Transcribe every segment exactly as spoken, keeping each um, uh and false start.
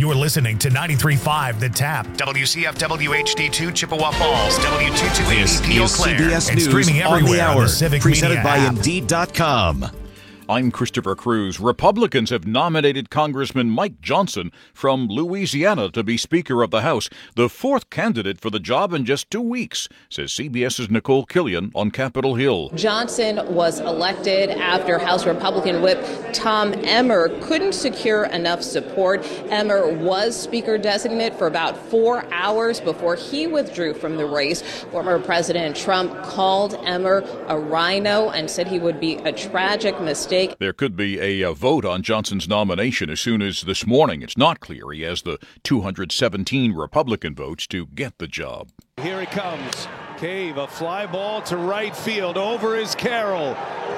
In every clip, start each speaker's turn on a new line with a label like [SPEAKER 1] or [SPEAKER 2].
[SPEAKER 1] You're listening to ninety-three point five The Tap, W C F W H D two Chippewa Falls, W two two eight E Eau Claire,
[SPEAKER 2] C B S
[SPEAKER 1] and
[SPEAKER 2] News
[SPEAKER 1] streaming everywhere
[SPEAKER 2] on the hour,
[SPEAKER 1] on the Civic
[SPEAKER 2] presented
[SPEAKER 1] Media
[SPEAKER 2] by
[SPEAKER 1] app.
[SPEAKER 2] Indeed dot com.
[SPEAKER 3] I'm Christopher Cruz. Republicans have nominated Congressman Mike Johnson from Louisiana to be Speaker of the House, the fourth candidate for the job in just two weeks, says CBS's Nicole Killian on Capitol Hill.
[SPEAKER 4] Johnson was elected after House Republican Whip Tom Emmer couldn't secure enough support. Emmer was Speaker designate for about four hours before he withdrew from the race. Former President Trump called Emmer a rhino and said he would be a tragic mistake.
[SPEAKER 3] There could be a, a vote on Johnson's nomination as soon as this morning. It's not clear he has the two hundred seventeen Republican votes to get the job.
[SPEAKER 5] Here he comes. Cave, a fly ball to right field. Over is Carroll.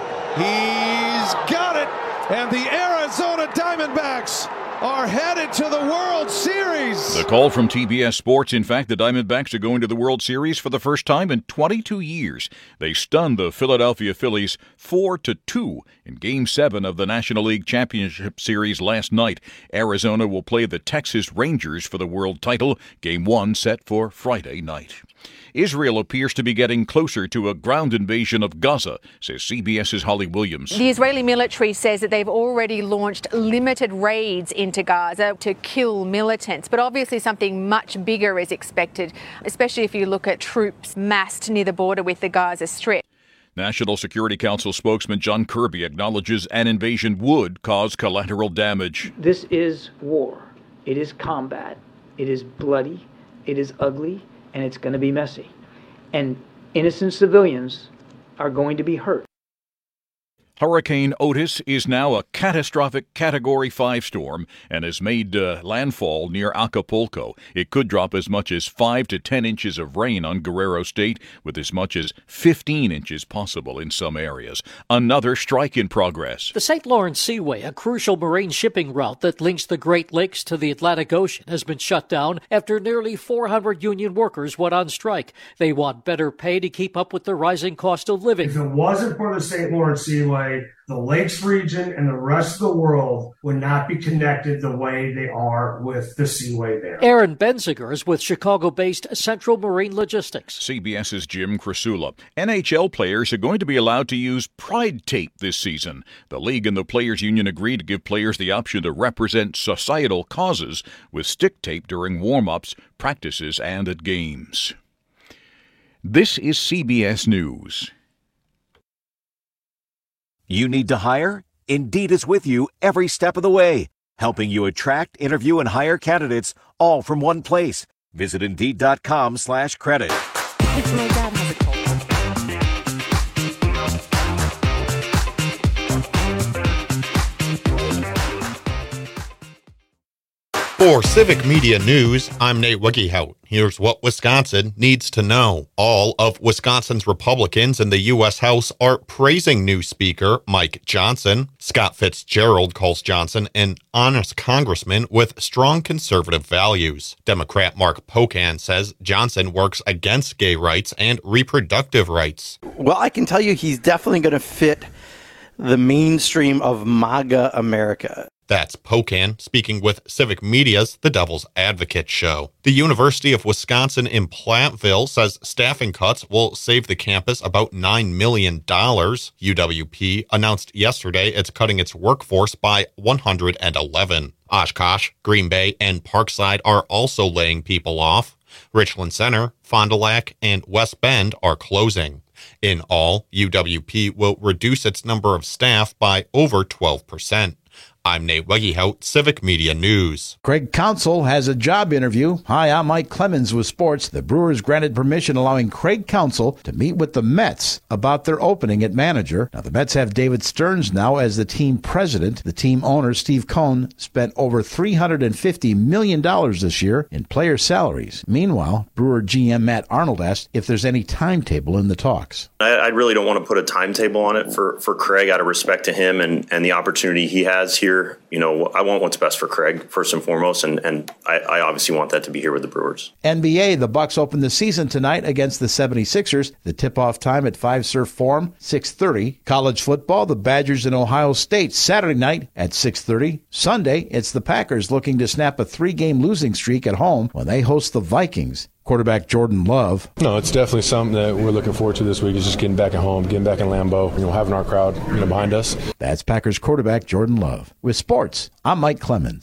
[SPEAKER 5] He's got it. And the Arizona Diamondbacks are headed to the World Series.
[SPEAKER 3] The call from T B S Sports. In fact, the Diamondbacks are going to the World Series for the first time in twenty-two years. They stunned the Philadelphia Phillies four to two in Game seven of the National League Championship Series last night. Arizona will play the Texas Rangers for the world title. Game one set for Friday night. Israel appears to be getting closer to a ground invasion of Gaza, says CBS's Holly Williams.
[SPEAKER 6] The Israeli military says that they've already launched limited raids into Gaza to kill militants. But obviously something much bigger is expected, especially if you look at troops massed near the border with the Gaza Strip.
[SPEAKER 3] National Security Council spokesman John Kirby acknowledges an invasion would cause collateral damage.
[SPEAKER 7] This is war. It is combat. It is bloody. It is ugly. And it's going to be messy. And innocent civilians are going to be hurt.
[SPEAKER 3] Hurricane Otis is now a catastrophic Category five storm and has made uh, landfall near Acapulco. It could drop as much as five to ten inches of rain on Guerrero State, with as much as fifteen inches possible in some areas. Another strike in progress.
[SPEAKER 8] The Saint Lawrence Seaway, a crucial marine shipping route that links the Great Lakes to the Atlantic Ocean, has been shut down after nearly four hundred union workers went on strike. They want better pay to keep up with the rising cost of living.
[SPEAKER 9] If it wasn't for the Saint Lawrence Seaway, the Lakes region and the rest of the world would not be connected the way they are with the Seaway there.
[SPEAKER 8] Aaron Benziger is with Chicago-based Central Marine Logistics.
[SPEAKER 3] CBS's Jim Krasula. N H L players are going to be allowed to use Pride tape this season. The league and the Players Union agreed to give players the option to represent societal causes with stick tape during warm-ups, practices, and at games. This is C B S News.
[SPEAKER 2] You need to hire? Indeed is with you every step of the way, helping you attract, interview, and hire candidates all from one place. Visit Indeed dot com slash credit.
[SPEAKER 6] It's my dad has a cold.
[SPEAKER 10] For Civic Media News, I'm Nate Wiggyhout. Here's what Wisconsin needs to know. All of Wisconsin's Republicans in the U S House are praising new Speaker Mike Johnson. Scott Fitzgerald calls Johnson an honest congressman with strong conservative values. Democrat Mark Pocan says Johnson works against gay rights and reproductive rights.
[SPEAKER 11] Well, I can tell you he's definitely going to fit the mainstream of MAGA America.
[SPEAKER 10] That's Pocan speaking with Civic Media's The Devil's Advocate show. The University of Wisconsin in Platteville says staffing cuts will save the campus about nine million dollars. U W P announced yesterday it's cutting its workforce by one hundred eleven. Oshkosh, Green Bay, and Parkside are also laying people off. Richland Center, Fond du Lac, and West Bend are closing. In all, U W P will reduce its number of staff by over twelve percent. I'm Nate Weggyhout, Civic Media News.
[SPEAKER 12] Craig Counsell has a job interview. Hi, I'm Mike Clemens with sports. The Brewers granted permission allowing Craig Counsell to meet with the Mets about their opening at manager. Now, the Mets have David Stearns now as the team president. The team owner, Steve Cohn, spent over three hundred fifty million dollars this year in player salaries. Meanwhile, Brewer G M Matt Arnold asked if there's any timetable in the talks.
[SPEAKER 13] I, I really don't want to put a timetable on it for, for Craig out of respect to him and, and the opportunity he has here year, you know, I want what's best for Craig first and foremost, and, and I, I obviously want that to be here with the Brewers.
[SPEAKER 12] N B A, the Bucks open the season tonight against the seventy-sixers. The tip-off time at five Surf Forum, six thirty. College football, the Badgers and Ohio State, Saturday night at six thirty. Sunday, it's the Packers looking to snap a three-game losing streak at home when they host the Vikings. Quarterback Jordan Love.
[SPEAKER 14] No, it's definitely something that we're looking forward to this week, is just getting back at home, getting back in Lambeau, you know, having our crowd, you know, behind us.
[SPEAKER 12] That's Packers quarterback Jordan Love. With sports, I'm Mike Clemens.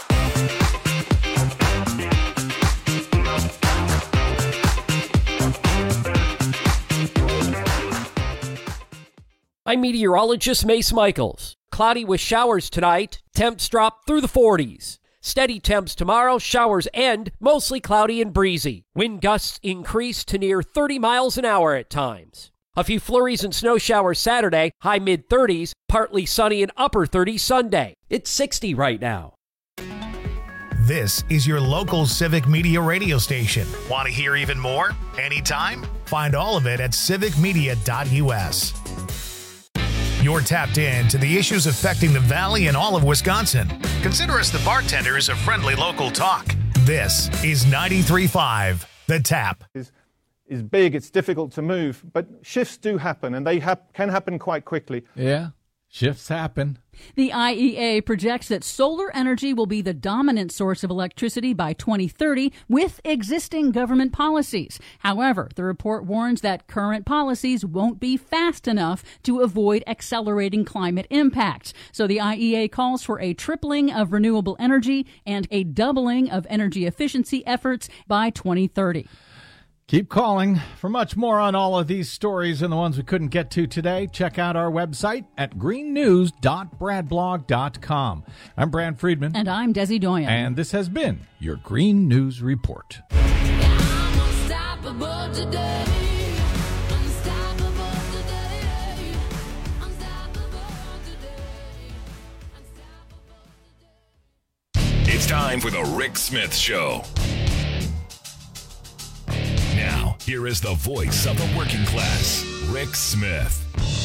[SPEAKER 15] I'm meteorologist Mace Michaels. Cloudy with showers tonight. Temps drop through the forties. Steady temps tomorrow, showers end, mostly cloudy and breezy. Wind gusts increase to near thirty miles an hour at times. A few flurries and snow showers Saturday, high mid-thirties, partly sunny and upper thirties Sunday. It's sixty right now.
[SPEAKER 1] This is your local Civic Media radio station. Want to hear even more? Anytime? Find all of it at civic media dot u s. You're tapped in to the issues affecting the Valley and all of Wisconsin. Consider us the bartenders of friendly local talk. This is ninety-three point five, The Tap.
[SPEAKER 16] Is, is big, it's difficult to move, but shifts do happen, and they hap- can happen quite quickly.
[SPEAKER 17] Yeah, shifts happen.
[SPEAKER 18] The I E A projects that solar energy will be the dominant source of electricity by twenty thirty with existing government policies. However, the report warns that current policies won't be fast enough to avoid accelerating climate impacts. So the I E A calls for a tripling of renewable energy and a doubling of energy efficiency efforts by twenty thirty.
[SPEAKER 17] Keep calling. For much more on all of these stories and the ones we couldn't get to today, check out our website at green news dot brad blog dot com. I'm Brad Friedman.
[SPEAKER 18] And I'm Desi Doyen.
[SPEAKER 17] And this has been your Green News Report.
[SPEAKER 1] It's time for the Rick Smith Show. Now, here is the voice of the working class, Rick Smith.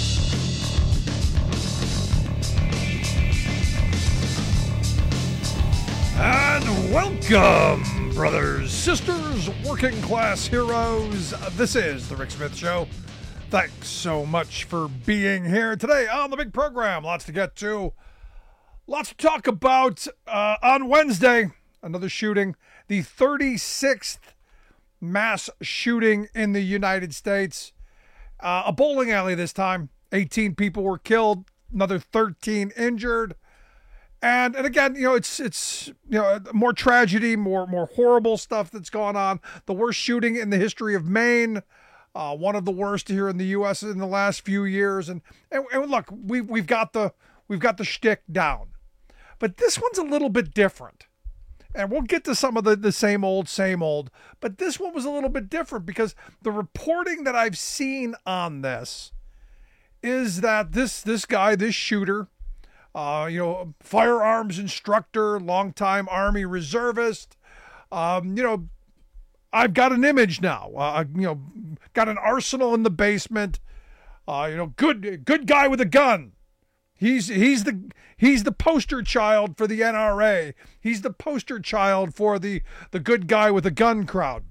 [SPEAKER 19] And welcome, brothers, sisters, working class heroes. This is the Rick Smith Show. Thanks so much for being here today on the big program. Lots to get to. Lots to talk about. Uh, on Wednesday, another shooting. The thirty-sixth mass shooting in the United States. Uh, a bowling alley this time. eighteen people were killed. Another thirteen injured. And and again, you know, it's it's you know more tragedy, more more horrible stuff that's gone on. The worst shooting in the history of Maine, uh, one of the worst here in the U S in the last few years. And and, and look, we we've got the we've got the shtick down, but this one's a little bit different. And we'll get to some of the, the same old, same old. But this one was a little bit different because the reporting that I've seen on this is that this this guy, this shooter, uh, you know, firearms instructor, longtime Army reservist, um, you know, I've got an image now. Uh, you know, got an arsenal in the basement. Uh, you know, good good guy with a gun. He's he's the he's the poster child for the N R A. He's the poster child for the, the good guy with a gun crowd.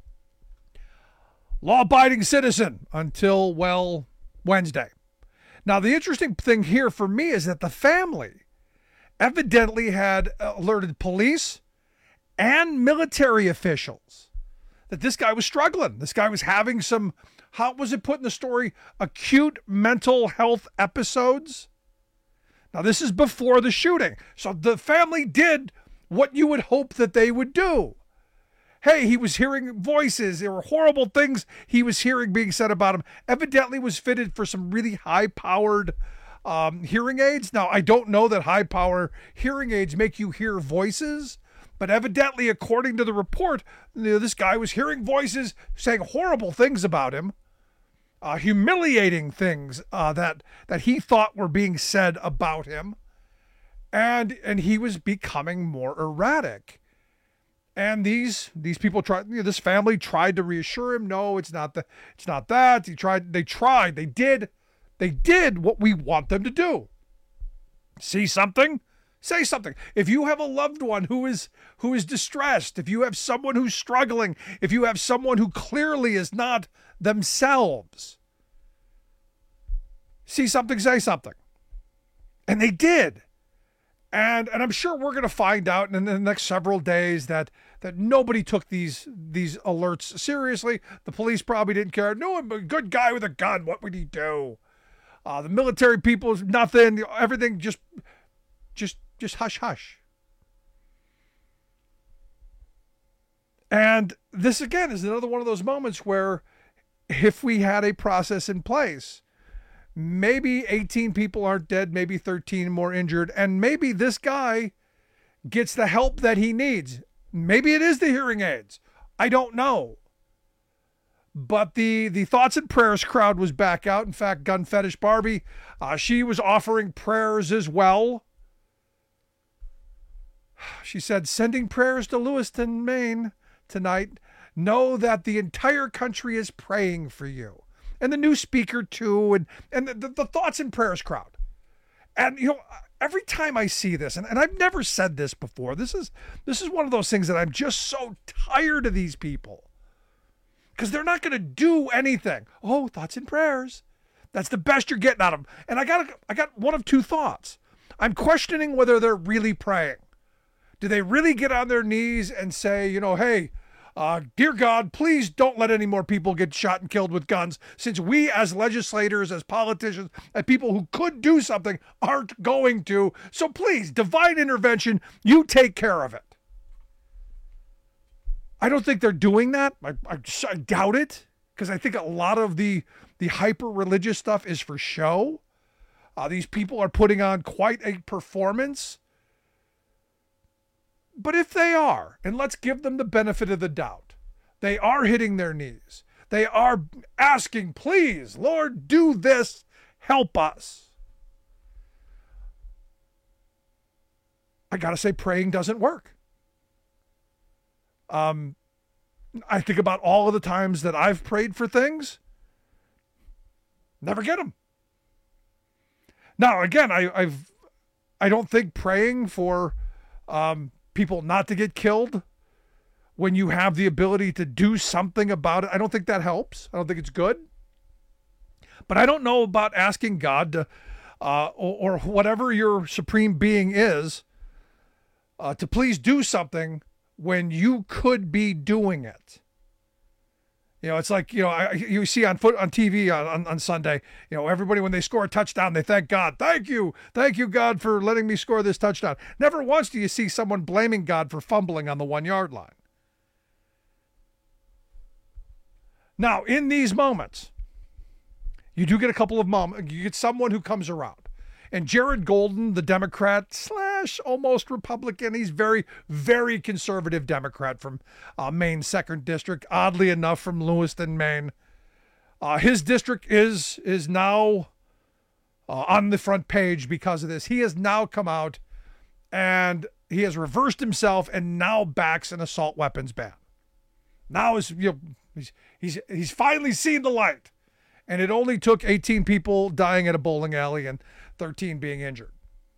[SPEAKER 19] Law-abiding citizen until, well, Wednesday. Now, the interesting thing here for me is that the family evidently had alerted police and military officials that this guy was struggling. This guy was having some, how was it put in the story, acute mental health episodes. Now, this is before the shooting. So the family did what you would hope that they would do. Hey, he was hearing voices. There were horrible things he was hearing being said about him. Evidently was fitted for some really high-powered um, hearing aids. Now, I don't know that high-power hearing aids make you hear voices, but evidently, according to the report, you know, this guy was hearing voices saying horrible things about him. Uh, humiliating things uh, that that he thought were being said about him, and and he was becoming more erratic. And these these people tried. You know, this family tried to reassure him. No, it's not the. It's not that. He tried. They tried. They did. They did what we want them to do. See something? Say something. If you have a loved one who is who is distressed, if you have someone who's struggling, if you have someone who clearly is not themselves, see something, say something. And they did. And and I'm sure we're going to find out in the next several days that that nobody took these these alerts seriously. The police probably didn't care. No, a good guy with a gun. What would he do? Uh, the military people, nothing. Everything just just just hush hush. And this again is another one of those moments where, if we had a process in place, maybe eighteen people aren't dead, maybe thirteen more injured, and maybe this guy gets the help that he needs. Maybe it is the hearing aids. I don't know. But the, the thoughts and prayers crowd was back out. In fact, Gun Fetish Barbie, uh, she was offering prayers as well. She said, sending prayers to Lewiston, Maine tonight. Know that the entire country is praying for you. And the new speaker too, and, and the, the, the thoughts and prayers crowd. And, you know, every time I see this, and, and I've never said this before, this is this is one of those things that I'm just so tired of these people. Because they're not going to do anything. Oh, thoughts and prayers. That's the best you're getting out of them. And I got I got one of two thoughts. I'm questioning whether they're really praying. Do they really get on their knees and say, you know, hey, Uh, dear God, please don't let any more people get shot and killed with guns, since we as legislators, as politicians, as people who could do something aren't going to. So please, divine intervention, you take care of it. I don't think they're doing that. I, I, I doubt it, because I think a lot of the, the hyper-religious stuff is for show. Uh, these people are putting on quite a performance. But if they are, and let's give them the benefit of the doubt, they are hitting their knees. They are asking, please, Lord, do this, help us. I got to say, praying doesn't work. Um, I think about all of the times that I've prayed for things, never get them. Now, again, I, I've, I don't think praying for, um, people not to get killed when you have the ability to do something about it, I don't think that helps. I don't think it's good. But I don't know about asking God to, uh, or, or whatever your supreme being is, uh, to please do something when you could be doing it. You know, it's like, you know, I, you see on foot on T V on, on, on Sunday, you know, everybody, when they score a touchdown, they thank God. Thank you. Thank you, God, for letting me score this touchdown. Never once do you see someone blaming God for fumbling on the one yard line. Now, in these moments, you do get a couple of moments. You get someone who comes around. And Jared Golden, the Democrat slash almost Republican, he's very, very conservative Democrat from uh, Maine's second district, oddly enough from Lewiston, Maine. Uh, his district is is now uh, on the front page because of this. He has now come out and he has reversed himself and now backs an assault weapons ban. Now is you know, he's he's he's finally seen the light. And it only took eighteen people dying at a bowling alley and thirteen being injured.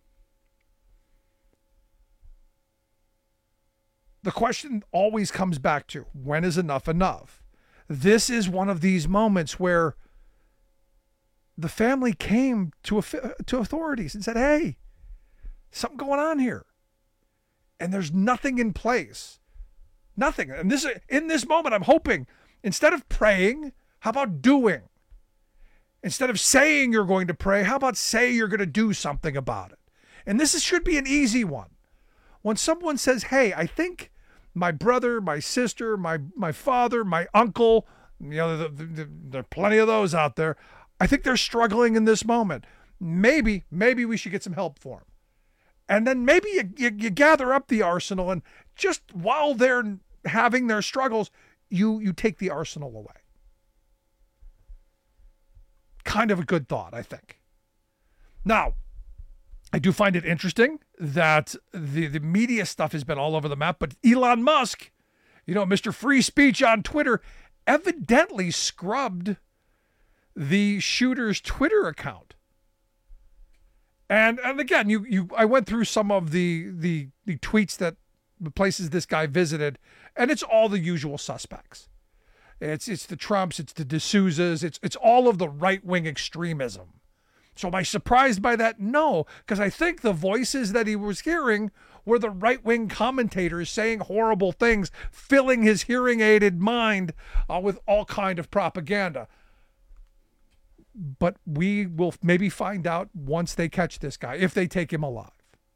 [SPEAKER 19] The question always comes back to, when is enough enough? This is one of these moments where the family came to to authorities and said, hey, something going on here. And there's nothing in place. Nothing. And this in this moment, I'm hoping, instead of praying, how about doing? Instead of saying you're going to pray, how about say you're going to do something about it? And this is, should be an easy one. When someone says, hey, I think my brother, my sister, my my father, my uncle, you know, the, the, the, there are plenty of those out there. I think they're struggling in this moment. Maybe, maybe we should get some help for them. And then maybe you, you, you gather up the arsenal, and just while they're having their struggles, you you take the arsenal away. Kind of a good thought, I think. Now, I do find it interesting that the, the media stuff has been all over the map, but Elon Musk, you know, Mister Free Speech on Twitter, evidently scrubbed the shooter's Twitter account. And and again, you you I went through some of the the the tweets that the places this guy visited, and it's all the usual suspects. It's it's the Trumps, it's the D'Souza's, it's it's all of the right-wing extremism. So am I surprised by that? No, because I think the voices that he was hearing were the right-wing commentators saying horrible things, filling his hearing-aided mind uh, with all kind of propaganda. But we will maybe find out once they catch this guy, if they take him alive.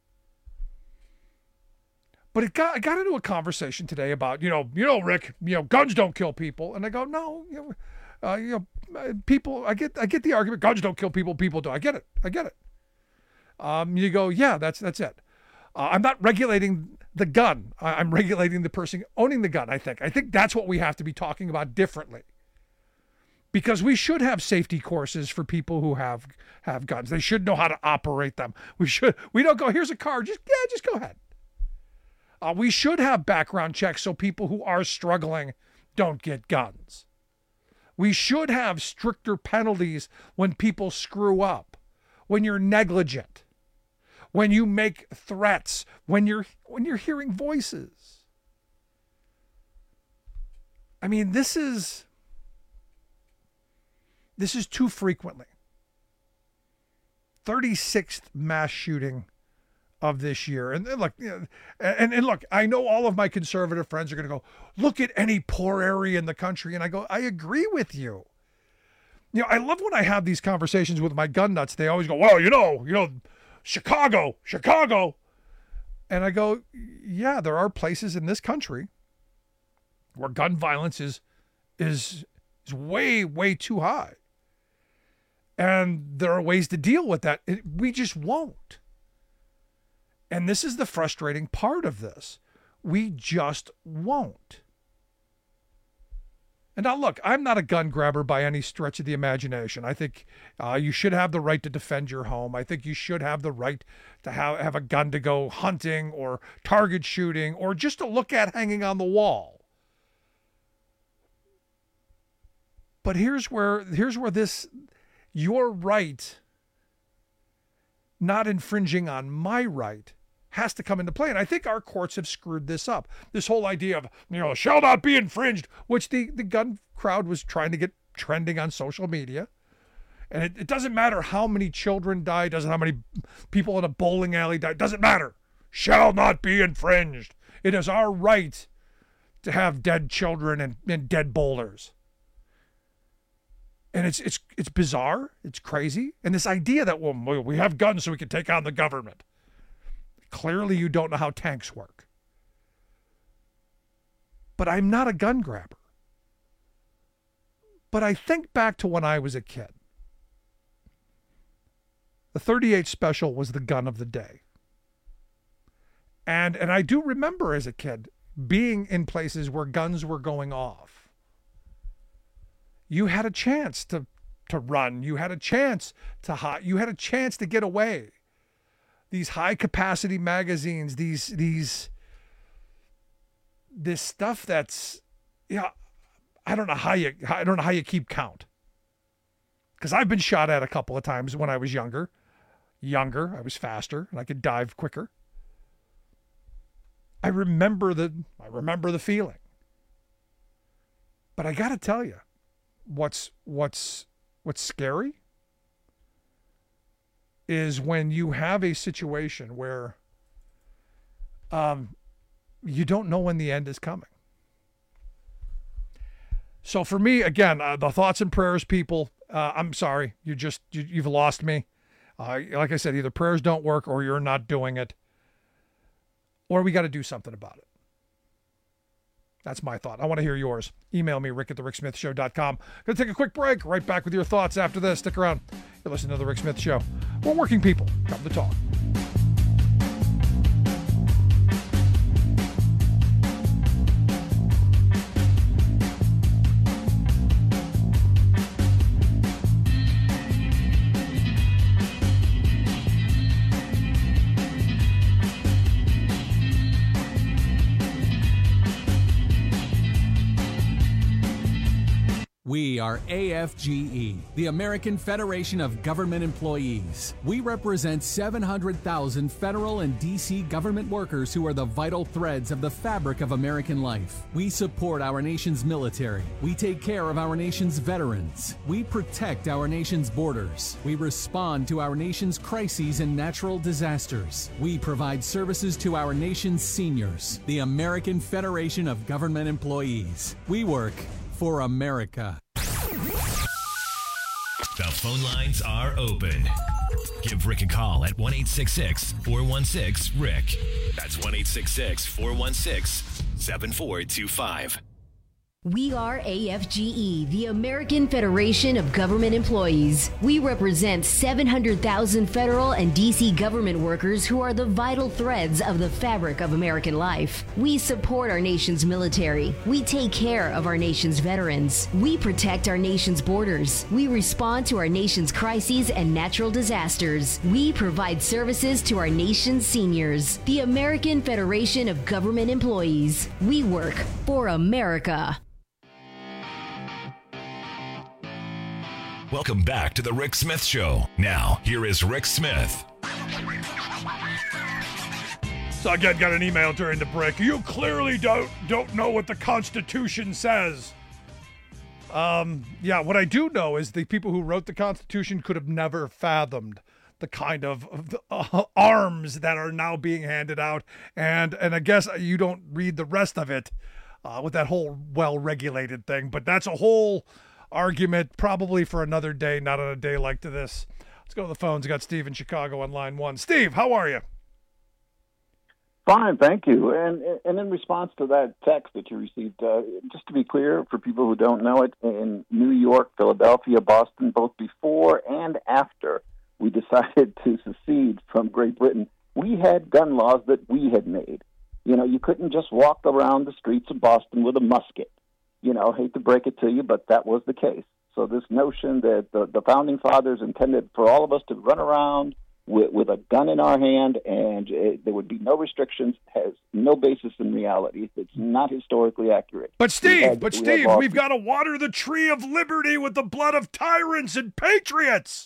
[SPEAKER 19] But it got I got into a conversation today about, you know, you know, Rick, you know, guns don't kill people. And I go, no, you know, uh, you know, people, I get I get the argument, guns don't kill people, people do. I get it. I get it. Um, you go, yeah, that's that's it. Uh, I'm not regulating the gun. I, I'm regulating the person owning the gun, I think. I think that's what we have to be talking about differently. Because we should have safety courses for people who have have guns. They should know how to operate them. We should. We don't go, here's a car. Just yeah, just go ahead. Uh, we should have background checks so people who are struggling don't get guns. We should have stricter penalties when people screw up, when you're negligent, when you make threats, when you're when you're hearing voices. I mean, this is. This is too frequently. thirty-sixth mass shooting of this year. And, and look, you know, and, and look, I know all of my conservative friends are going to go, look at any poor area in the country. And I go, I agree with you. You know, I love when I have these conversations with my gun nuts. They always go, well, you know, you know, Chicago, Chicago. And I go, yeah, there are places in this country where gun violence is, is, is way, way too high. And there are ways to deal with that. It, we just won't. And this is the frustrating part of this. We just won't. And now, look, I'm not a gun grabber by any stretch of the imagination. I think uh, you should have the right to defend your home. I think you should have the right to have, have a gun to go hunting or target shooting or just to look at hanging on the wall. But here's where here's where this, your right not infringing on my right has to come into play. And I think our courts have screwed this up. This whole idea of, you know, shall not be infringed, which the, the gun crowd was trying to get trending on social media. And it, it doesn't matter how many children died, doesn't how many people in a bowling alley died, doesn't matter. Shall not be infringed. It is our right to have dead children and, and dead bowlers. And it's it's it's bizarre. It's crazy. And this idea that, well, we have guns so we can take on the government. Clearly you don't know how tanks work. But I'm not a gun grabber. But I think back to when I was a kid. The thirty-eight Special was the gun of the day. And and I do remember as a kid being in places where guns were going off. You had a chance to, to run. You had a chance to hide. You had a chance to get away. These high capacity magazines, these, these, this stuff that's, yeah, you know, I don't know how you, I don't know how you keep count. Because I've been shot at a couple of times when I was younger. Younger, I was faster and I could dive quicker. I remember the, I remember the feeling. But I got to tell you, What's what's what's scary is when you have a situation where um, you don't know when the end is coming. So for me, again, uh, the thoughts and prayers, people. Uh, I'm sorry, you just you, you've lost me. Uh, like I said, either prayers don't work, or you're not doing it, or we got to do something about it. That's my thought. I want to hear yours. Email me, rick at the rick smith show dot com. Going to take a quick break. Right back with your thoughts after this. Stick around. You're listening to The Rick Smith Show. We're working people. Come to talk.
[SPEAKER 20] We are A F G E, the American Federation of Government Employees. We represent seven hundred thousand federal and D C government workers who are the vital threads of the fabric of American life. We support our nation's military. We take care of our nation's veterans. We protect our nation's borders. We respond to our nation's crises and natural disasters. We provide services to our nation's seniors. The American Federation of Government Employees. We work for America.
[SPEAKER 21] The phone lines are open. Give Rick a call at one eight six six, four one six, R I C K. That's one eight six six, four one six, seven four two five.
[SPEAKER 22] We are A F G E, the American Federation of Government Employees. We represent seven hundred thousand federal and D C government workers who are the vital threads of the fabric of American life. We support our nation's military. We take care of our nation's veterans. We protect our nation's borders. We respond to our nation's crises and natural disasters. We provide services to our nation's seniors. The American Federation of Government Employees. We work for America.
[SPEAKER 21] Welcome back to the Rick Smith Show. Now, here is Rick Smith.
[SPEAKER 19] So again, got an email during the break. You clearly don't don't know what the Constitution says. Um, yeah, what I do know is the people who wrote the Constitution could have never fathomed the kind of uh, arms that are now being handed out. And and I guess you don't read the rest of it uh, with that whole well-regulated thing. But that's a whole argument probably for another day, not on a day like to this. Let's go to the phones. We got Steve in Chicago on line one. Steve, how are you?
[SPEAKER 23] Fine, thank you. And and in response to that text that you received, uh, just to be clear for people who don't know it, in New York, Philadelphia, Boston, both before and after we decided to secede from Great Britain, we had gun laws that we had made. You know, you couldn't just walk around the streets of Boston with a musket. You know, hate to break it to you, but that was the case. So this notion that the, the Founding Fathers intended for all of us to run around with, with a gun in our hand and it, there would be no restrictions has no basis in reality. It's not historically accurate.
[SPEAKER 19] But Steve,
[SPEAKER 23] we had,
[SPEAKER 19] but
[SPEAKER 23] we
[SPEAKER 19] Steve, we've got to water the tree of liberty with the blood of tyrants and patriots.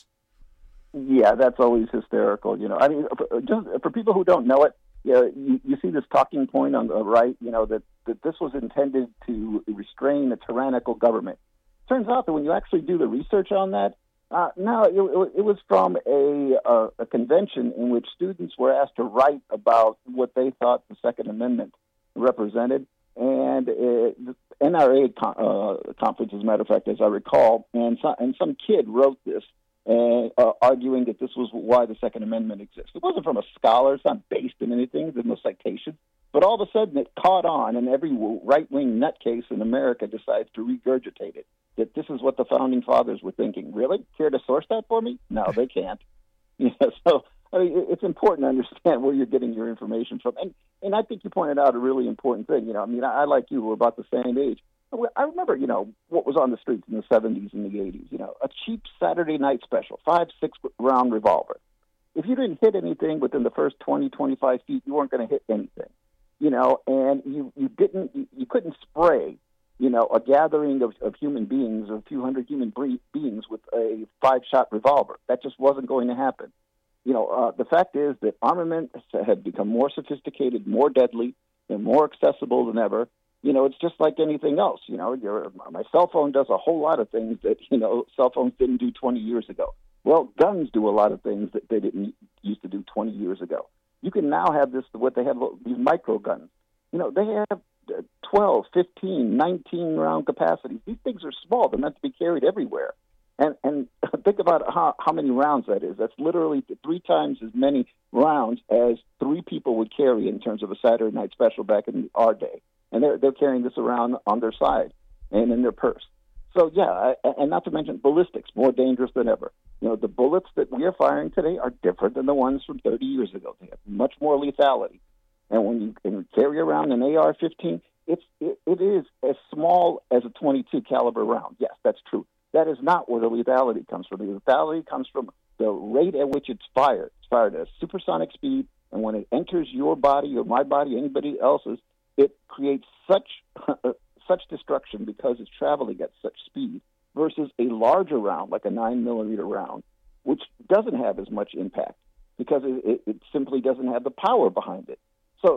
[SPEAKER 23] Yeah, that's always hysterical. You know, I mean, for, just for people who don't know it, you know, you, you see this talking point on the right, you know, that, that this was intended to restrain a tyrannical government. Turns out that when you actually do the research on that, uh, no, it, it was from a, a, a convention in which students were asked to write about what they thought the Second Amendment represented. And it, the N R A con- uh, conference, as a matter of fact, as I recall, and, so, and some kid wrote this. Uh, uh, arguing that this was why the Second Amendment exists. It wasn't from a scholar. It's not based in anything. There's no citation. But all of a sudden it caught on, and every right-wing nutcase in America decides to regurgitate it, that this is what the Founding Fathers were thinking. Really? Care to source that for me? No, they can't. You know, so I mean, it's important to understand where you're getting your information from. And and I think you pointed out a really important thing. You know, I mean, I, I like you, we're about the same age. I remember, you know, what was on the streets in the seventies and the eighties, you know, a cheap Saturday night special, five, six round revolver. If you didn't hit anything within the first twenty, twenty-five feet, you weren't going to hit anything, you know, and you, you didn't, you, you couldn't spray, you know, a gathering of, of human beings, or a few hundred human bre- beings with a five shot revolver. That just wasn't going to happen. You know, uh, the fact is that armament had become more sophisticated, more deadly, and more accessible than ever. You know, it's just like anything else. You know, your, my cell phone does a whole lot of things that, you know, cell phones didn't do twenty years ago. Well, guns do a lot of things that they didn't used to do twenty years ago. You can now have this, what they have, these micro guns. You know, they have twelve, fifteen, nineteen round capacities. These things are small. They're meant to be carried everywhere. And and think about how, how many rounds that is. That's literally three times as many rounds as three people would carry in terms of a Saturday night special back in our day. And they're they're carrying this around on their side and in their purse. So yeah, and not to mention ballistics, more dangerous than ever. You know, the bullets that we are firing today are different than the ones from thirty years ago. They have much more lethality. And when you can carry around an A R fifteen, it's it, it is as small as a twenty-two caliber round. Yes, that's true. That is not where the lethality comes from. The lethality comes from the rate at which it's fired. It's fired at a supersonic speed, and when it enters your body or my body, anybody else's, it creates such such destruction because it's traveling at such speed versus a larger round, like a nine millimeter round, which doesn't have as much impact because it, it simply doesn't have the power behind it.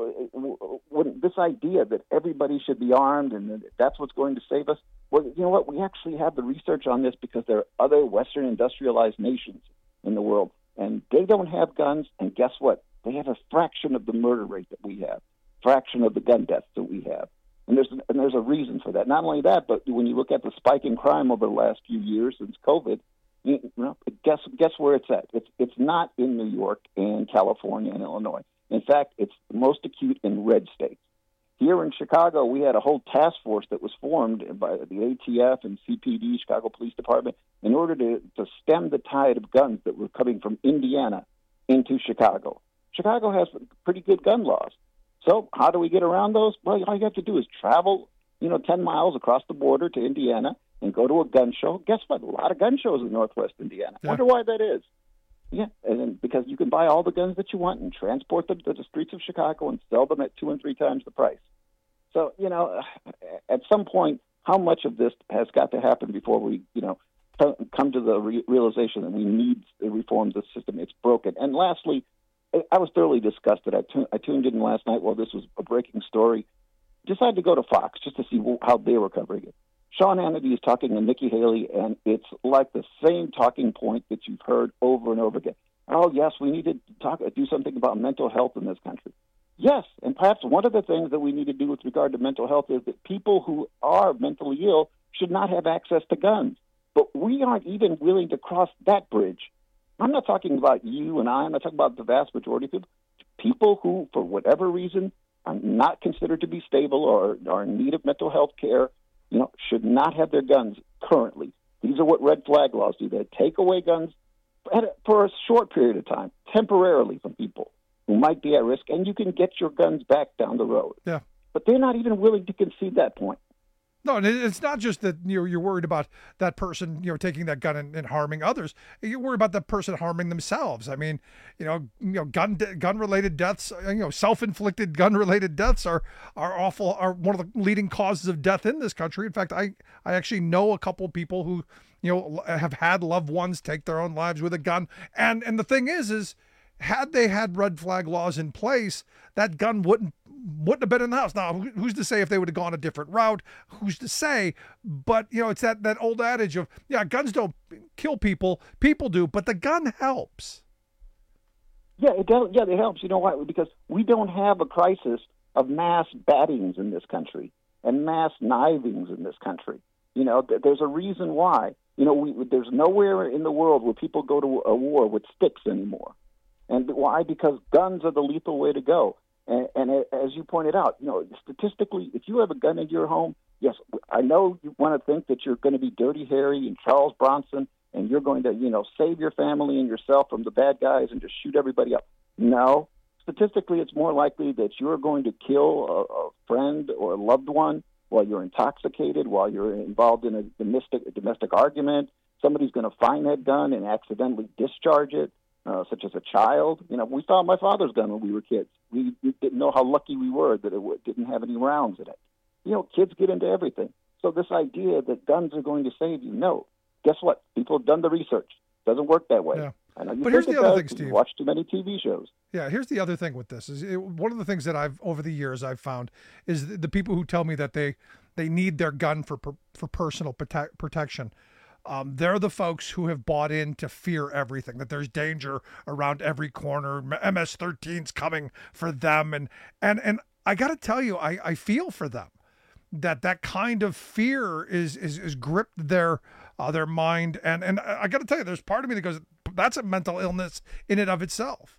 [SPEAKER 23] So when this idea that everybody should be armed and that that's what's going to save us, well, you know what? We actually have the research on this because there are other Western industrialized nations in the world, and they don't have guns, and guess what? They have a fraction of the murder rate that we have, fraction of the gun deaths that we have. And there's, and there's a reason for that. Not only that, but when you look at the spike in crime over the last few years since COVID, you know, guess guess where it's at? It's it's not in New York and California and Illinois. In fact, it's most acute in red states. Here in Chicago, we had a whole task force that was formed by the A T F and C P D, Chicago Police Department, in order to, to stem the tide of guns that were coming from Indiana into Chicago. Chicago has pretty good gun laws. So how do we get around those? Well, all you have to do is travel, you know, ten miles across the border to Indiana and go to a gun show. Guess what? A lot of gun shows in Northwest Indiana. Yeah. Wonder why that is. Yeah, and then because you can buy all the guns that you want and transport them to the streets of Chicago and sell them at two and three times the price. So, you know, at some point, how much of this has got to happen before we, you know, come to the re- realization that we need to reform the system? It's broken. And lastly, I was thoroughly disgusted. I, tu- I tuned in last night while this was a breaking story. Decided to go to Fox just to see how they were covering it. Sean Hannity is talking to Nikki Haley, and it's like the same talking point that you've heard over and over again. Oh, yes, we need to talk, do something about mental health in this country. Yes, and perhaps one of the things that we need to do with regard to mental health is that people who are mentally ill should not have access to guns. But we aren't even willing to cross that bridge. I'm not talking about you and I. I'm not talking about the vast majority of people. People who, for whatever reason, are not considered to be stable or are in need of mental health care, you know, should not have their guns currently. These are what red flag laws do. They take away guns for a short period of time, temporarily from people who might be at risk, and you can get your guns back down the road.
[SPEAKER 19] Yeah.
[SPEAKER 23] But they're not even willing to concede that point.
[SPEAKER 19] No, and it's not just that you're you're worried about that person, you know, taking that gun and, and harming others. You're worried about that person harming themselves. I mean, you know, you know, gun gun related deaths, you know, self-inflicted gun related deaths are are awful. Are one of the leading causes of death in this country. In fact, I I actually know a couple of people who, you know, have had loved ones take their own lives with a gun. And and the thing is, is had they had red flag laws in place, that gun wouldn't wouldn't have been in the house. Now, who's to say if they would have gone a different route? Who's to say? But, you know, it's that, that old adage of, yeah, guns don't kill people. People do, but the gun helps.
[SPEAKER 23] Yeah, it does. Yeah, it helps. You know why? Because we don't have a crisis of mass battings in this country and mass knivings in this country. You know, there's a reason why. You know, we, there's nowhere in the world where people go to a war with sticks anymore. And why? Because guns are the lethal way to go. And, and as you pointed out, you know, statistically, if you have a gun in your home, yes, I know you want to think that you're going to be Dirty Harry and Charles Bronson, and you're going to, you know, save your family and yourself from the bad guys and just shoot everybody up. No, statistically, it's more likely that you're going to kill a, a friend or a loved one while you're intoxicated, while you're involved in a domestic, a domestic argument. Somebody's going to find that gun and accidentally discharge it. Uh, such as a child. You know, we found my father's gun when we were kids. We, we didn't know how lucky we were that it w- didn't have any rounds in it. You know, kids get into everything. So this idea that guns are going to save you, no. Guess what? People have done the research. It doesn't work that way.
[SPEAKER 19] Yeah.
[SPEAKER 23] I know you
[SPEAKER 19] but here's the other thing, Steve.
[SPEAKER 23] You watch too many T V shows.
[SPEAKER 19] Yeah, here's the other thing with this. Is it, one of the things that I've, over the years, I've found is the, the people who tell me that they, they need their gun for for personal prote- protection. Um, they're the folks who have bought in to fear everything, that there's danger around every corner. M S thirteen's coming for them. And, and, and I got to tell you, I, I feel for them that that kind of fear is, is, is gripped their, uh, their mind. And, and I got to tell you, there's part of me that goes, that's a mental illness in and of itself.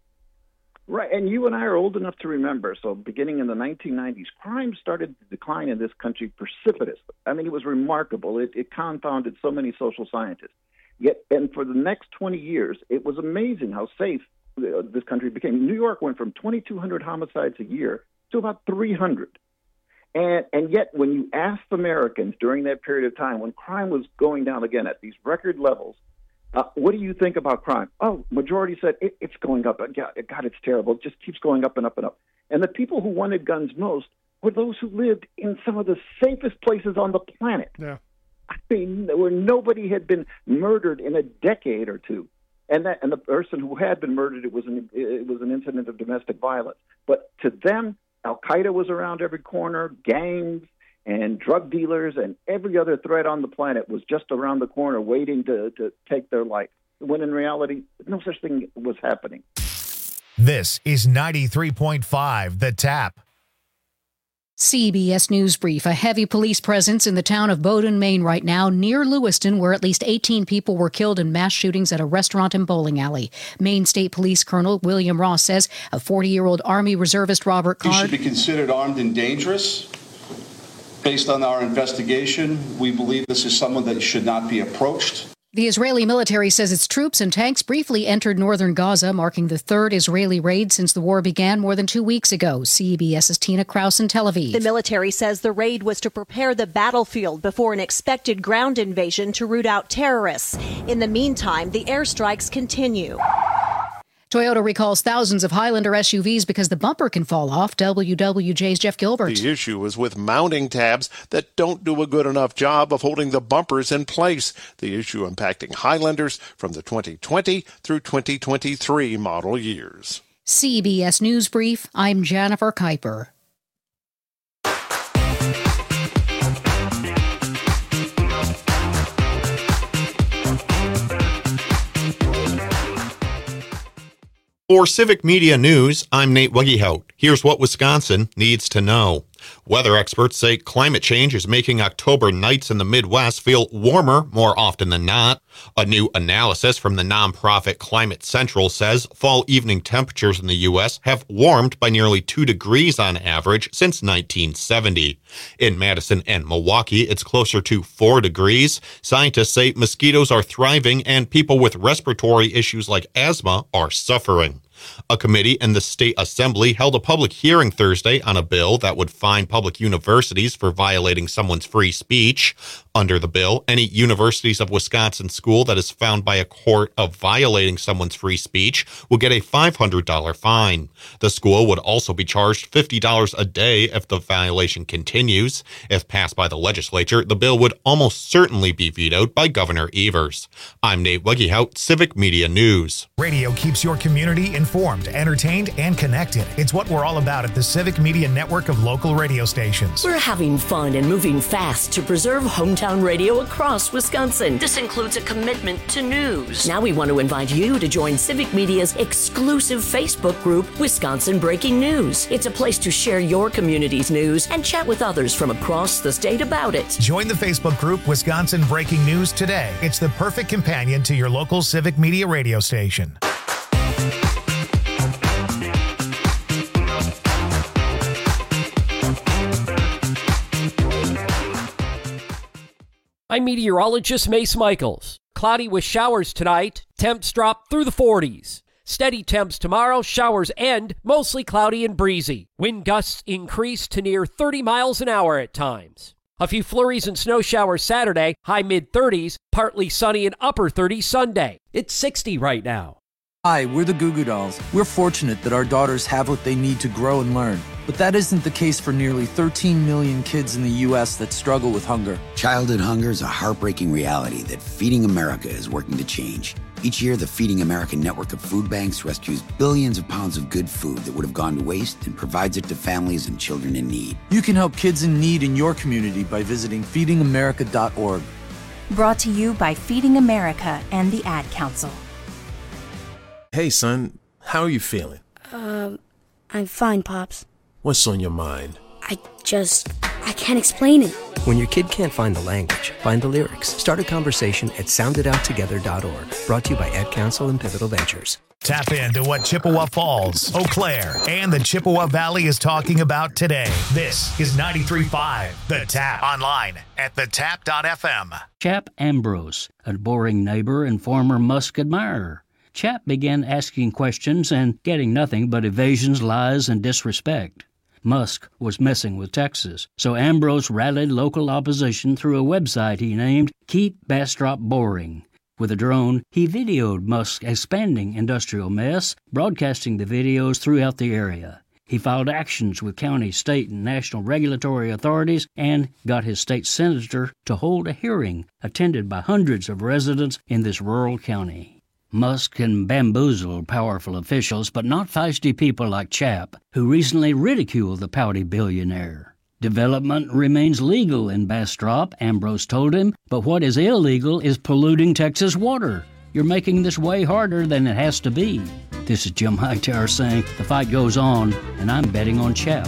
[SPEAKER 23] Right, and you and I are old enough to remember. So beginning in the nineteen nineties, crime started to decline in this country precipitously. I mean, it was remarkable. It, it confounded so many social scientists. Yet, and for the next twenty years, it was amazing how safe uh, this country became. New York went from twenty-two hundred homicides a year to about three hundred. And, and yet, when you asked Americans during that period of time, when crime was going down again at these record levels, Uh, what do you think about crime? Oh, majority said it, it's going up. God, God, it's terrible. It just keeps going up and up and up. And the people who wanted guns most were those who lived in some of the safest places on the planet.
[SPEAKER 19] Yeah.
[SPEAKER 23] I mean, where nobody had been murdered in a decade or two. And that, and the person who had been murdered, it was an it was an incident of domestic violence. But to them, Al Qaeda was around every corner, gangs and drug dealers, and every other threat on the planet was just around the corner, waiting to, to take their life. When in reality, no such thing was happening.
[SPEAKER 1] This is ninety-three point five The Tap.
[SPEAKER 4] C B S News Brief. A heavy police presence in the town of Bowdoin, Maine right now, near Lewiston, where at least eighteen people were killed in mass shootings at a restaurant and bowling alley. Maine State Police Colonel William Ross says a forty-year-old Army reservist Robert Card...
[SPEAKER 5] He should be considered armed and dangerous. Based on our investigation, we believe this is someone that should not be approached.
[SPEAKER 4] The Israeli military says its troops and tanks briefly entered northern Gaza, marking the third Israeli raid since the war began more than two weeks ago. CBS's Tina Kraus in Tel Aviv.
[SPEAKER 7] The military says the raid was to prepare the battlefield before an expected ground invasion to root out terrorists. In the meantime, the airstrikes continue.
[SPEAKER 4] Toyota recalls thousands of Highlander S U Vs because the bumper can fall off. W W J's Jeff Gilbert.
[SPEAKER 24] The issue is with mounting tabs that don't do a good enough job of holding the bumpers in place. The issue impacting Highlanders from the twenty twenty through twenty twenty-three model years.
[SPEAKER 4] C B S News Brief, I'm Jennifer Kuiper.
[SPEAKER 10] For Civic Media News, I'm Nate Wegehout. Here's what Wisconsin needs to know. Weather experts say climate change is making October nights in the Midwest feel warmer more often than not. A new analysis from the nonprofit Climate Central says fall evening temperatures in the U S have warmed by nearly two degrees on average since nineteen seventy. In Madison and Milwaukee, it's closer to four degrees. Scientists say mosquitoes are thriving and people with respiratory issues like asthma are suffering. A committee in the state assembly held a public hearing Thursday on a bill that would fine public universities for violating someone's free speech. Under the bill, any Universities of Wisconsin school that is found by a court of violating someone's free speech will get a five hundred dollars fine. The school would also be charged fifty dollars a day if the violation continues. If passed by the legislature, the bill would almost certainly be vetoed by Governor Evers. I'm Nate Wegehout, Civic Media News.
[SPEAKER 1] Radio keeps your community informed, entertained, and connected. It's what we're all about at the Civic Media network of local radio stations.
[SPEAKER 25] We're having fun and moving fast to preserve hometown radio across Wisconsin. This includes a commitment to news. Now we want to invite you to join Civic Media's exclusive Facebook group, Wisconsin Breaking News. It's a place to share your community's news and chat with others from across the state about it.
[SPEAKER 1] Join the Facebook group, Wisconsin Breaking News, today. It's the perfect companion to your local Civic Media radio station.
[SPEAKER 15] I'm meteorologist Mace Michaels. Cloudy with showers tonight. Temps drop through the forties. Steady temps tomorrow. Showers end. Mostly cloudy and breezy. Wind gusts increase to near thirty miles an hour at times. A few flurries and snow showers Saturday. High mid-thirties. Partly sunny and upper thirties Sunday. It's sixty right now.
[SPEAKER 26] Hi, we're the Goo Goo Dolls. We're fortunate that our daughters have what they need to grow and learn. But that isn't the case for nearly thirteen million kids in the U S that struggle with hunger.
[SPEAKER 27] Childhood hunger is a heartbreaking reality that Feeding America is working to change. Each year, the Feeding America network of food banks rescues billions of pounds of good food that would have gone to waste and provides it to families and children in need.
[SPEAKER 26] You can help kids in need in your community by visiting feeding america dot org.
[SPEAKER 28] Brought to you by Feeding America and the Ad Council.
[SPEAKER 29] Hey, son, how are you feeling?
[SPEAKER 30] Um, I'm fine, Pops.
[SPEAKER 29] What's on your mind?
[SPEAKER 30] I just, I can't explain it.
[SPEAKER 31] When your kid can't find the language, find the lyrics. Start a conversation at sound it out together dot org. Brought to you by Ad Council and Pivotal Ventures.
[SPEAKER 1] Tap into what Chippewa Falls, Eau Claire, and the Chippewa Valley is talking about today. This is ninety-three point five The Tap. Online at the tap dot f m.
[SPEAKER 32] Chap Ambrose, a boring neighbor and former Musk admirer. Chap began asking questions and getting nothing but evasions, lies, and disrespect. Musk was messing with Texas, so Ambrose rallied local opposition through a website he named Keep Bastrop Boring. With a drone, he videoed Musk's expanding industrial mess, broadcasting the videos throughout the area. He filed actions with county, state, and national regulatory authorities and got his state senator to hold a hearing attended by hundreds of residents in this rural county. Musk can bamboozle powerful officials, but not feisty people like Chap, who recently ridiculed the pouty billionaire. Development remains legal in Bastrop, Ambrose told him, but what is illegal is polluting Texas water. You're making this way harder than it has to be. This is Jim Hightower saying the fight goes on, and I'm betting on Chap.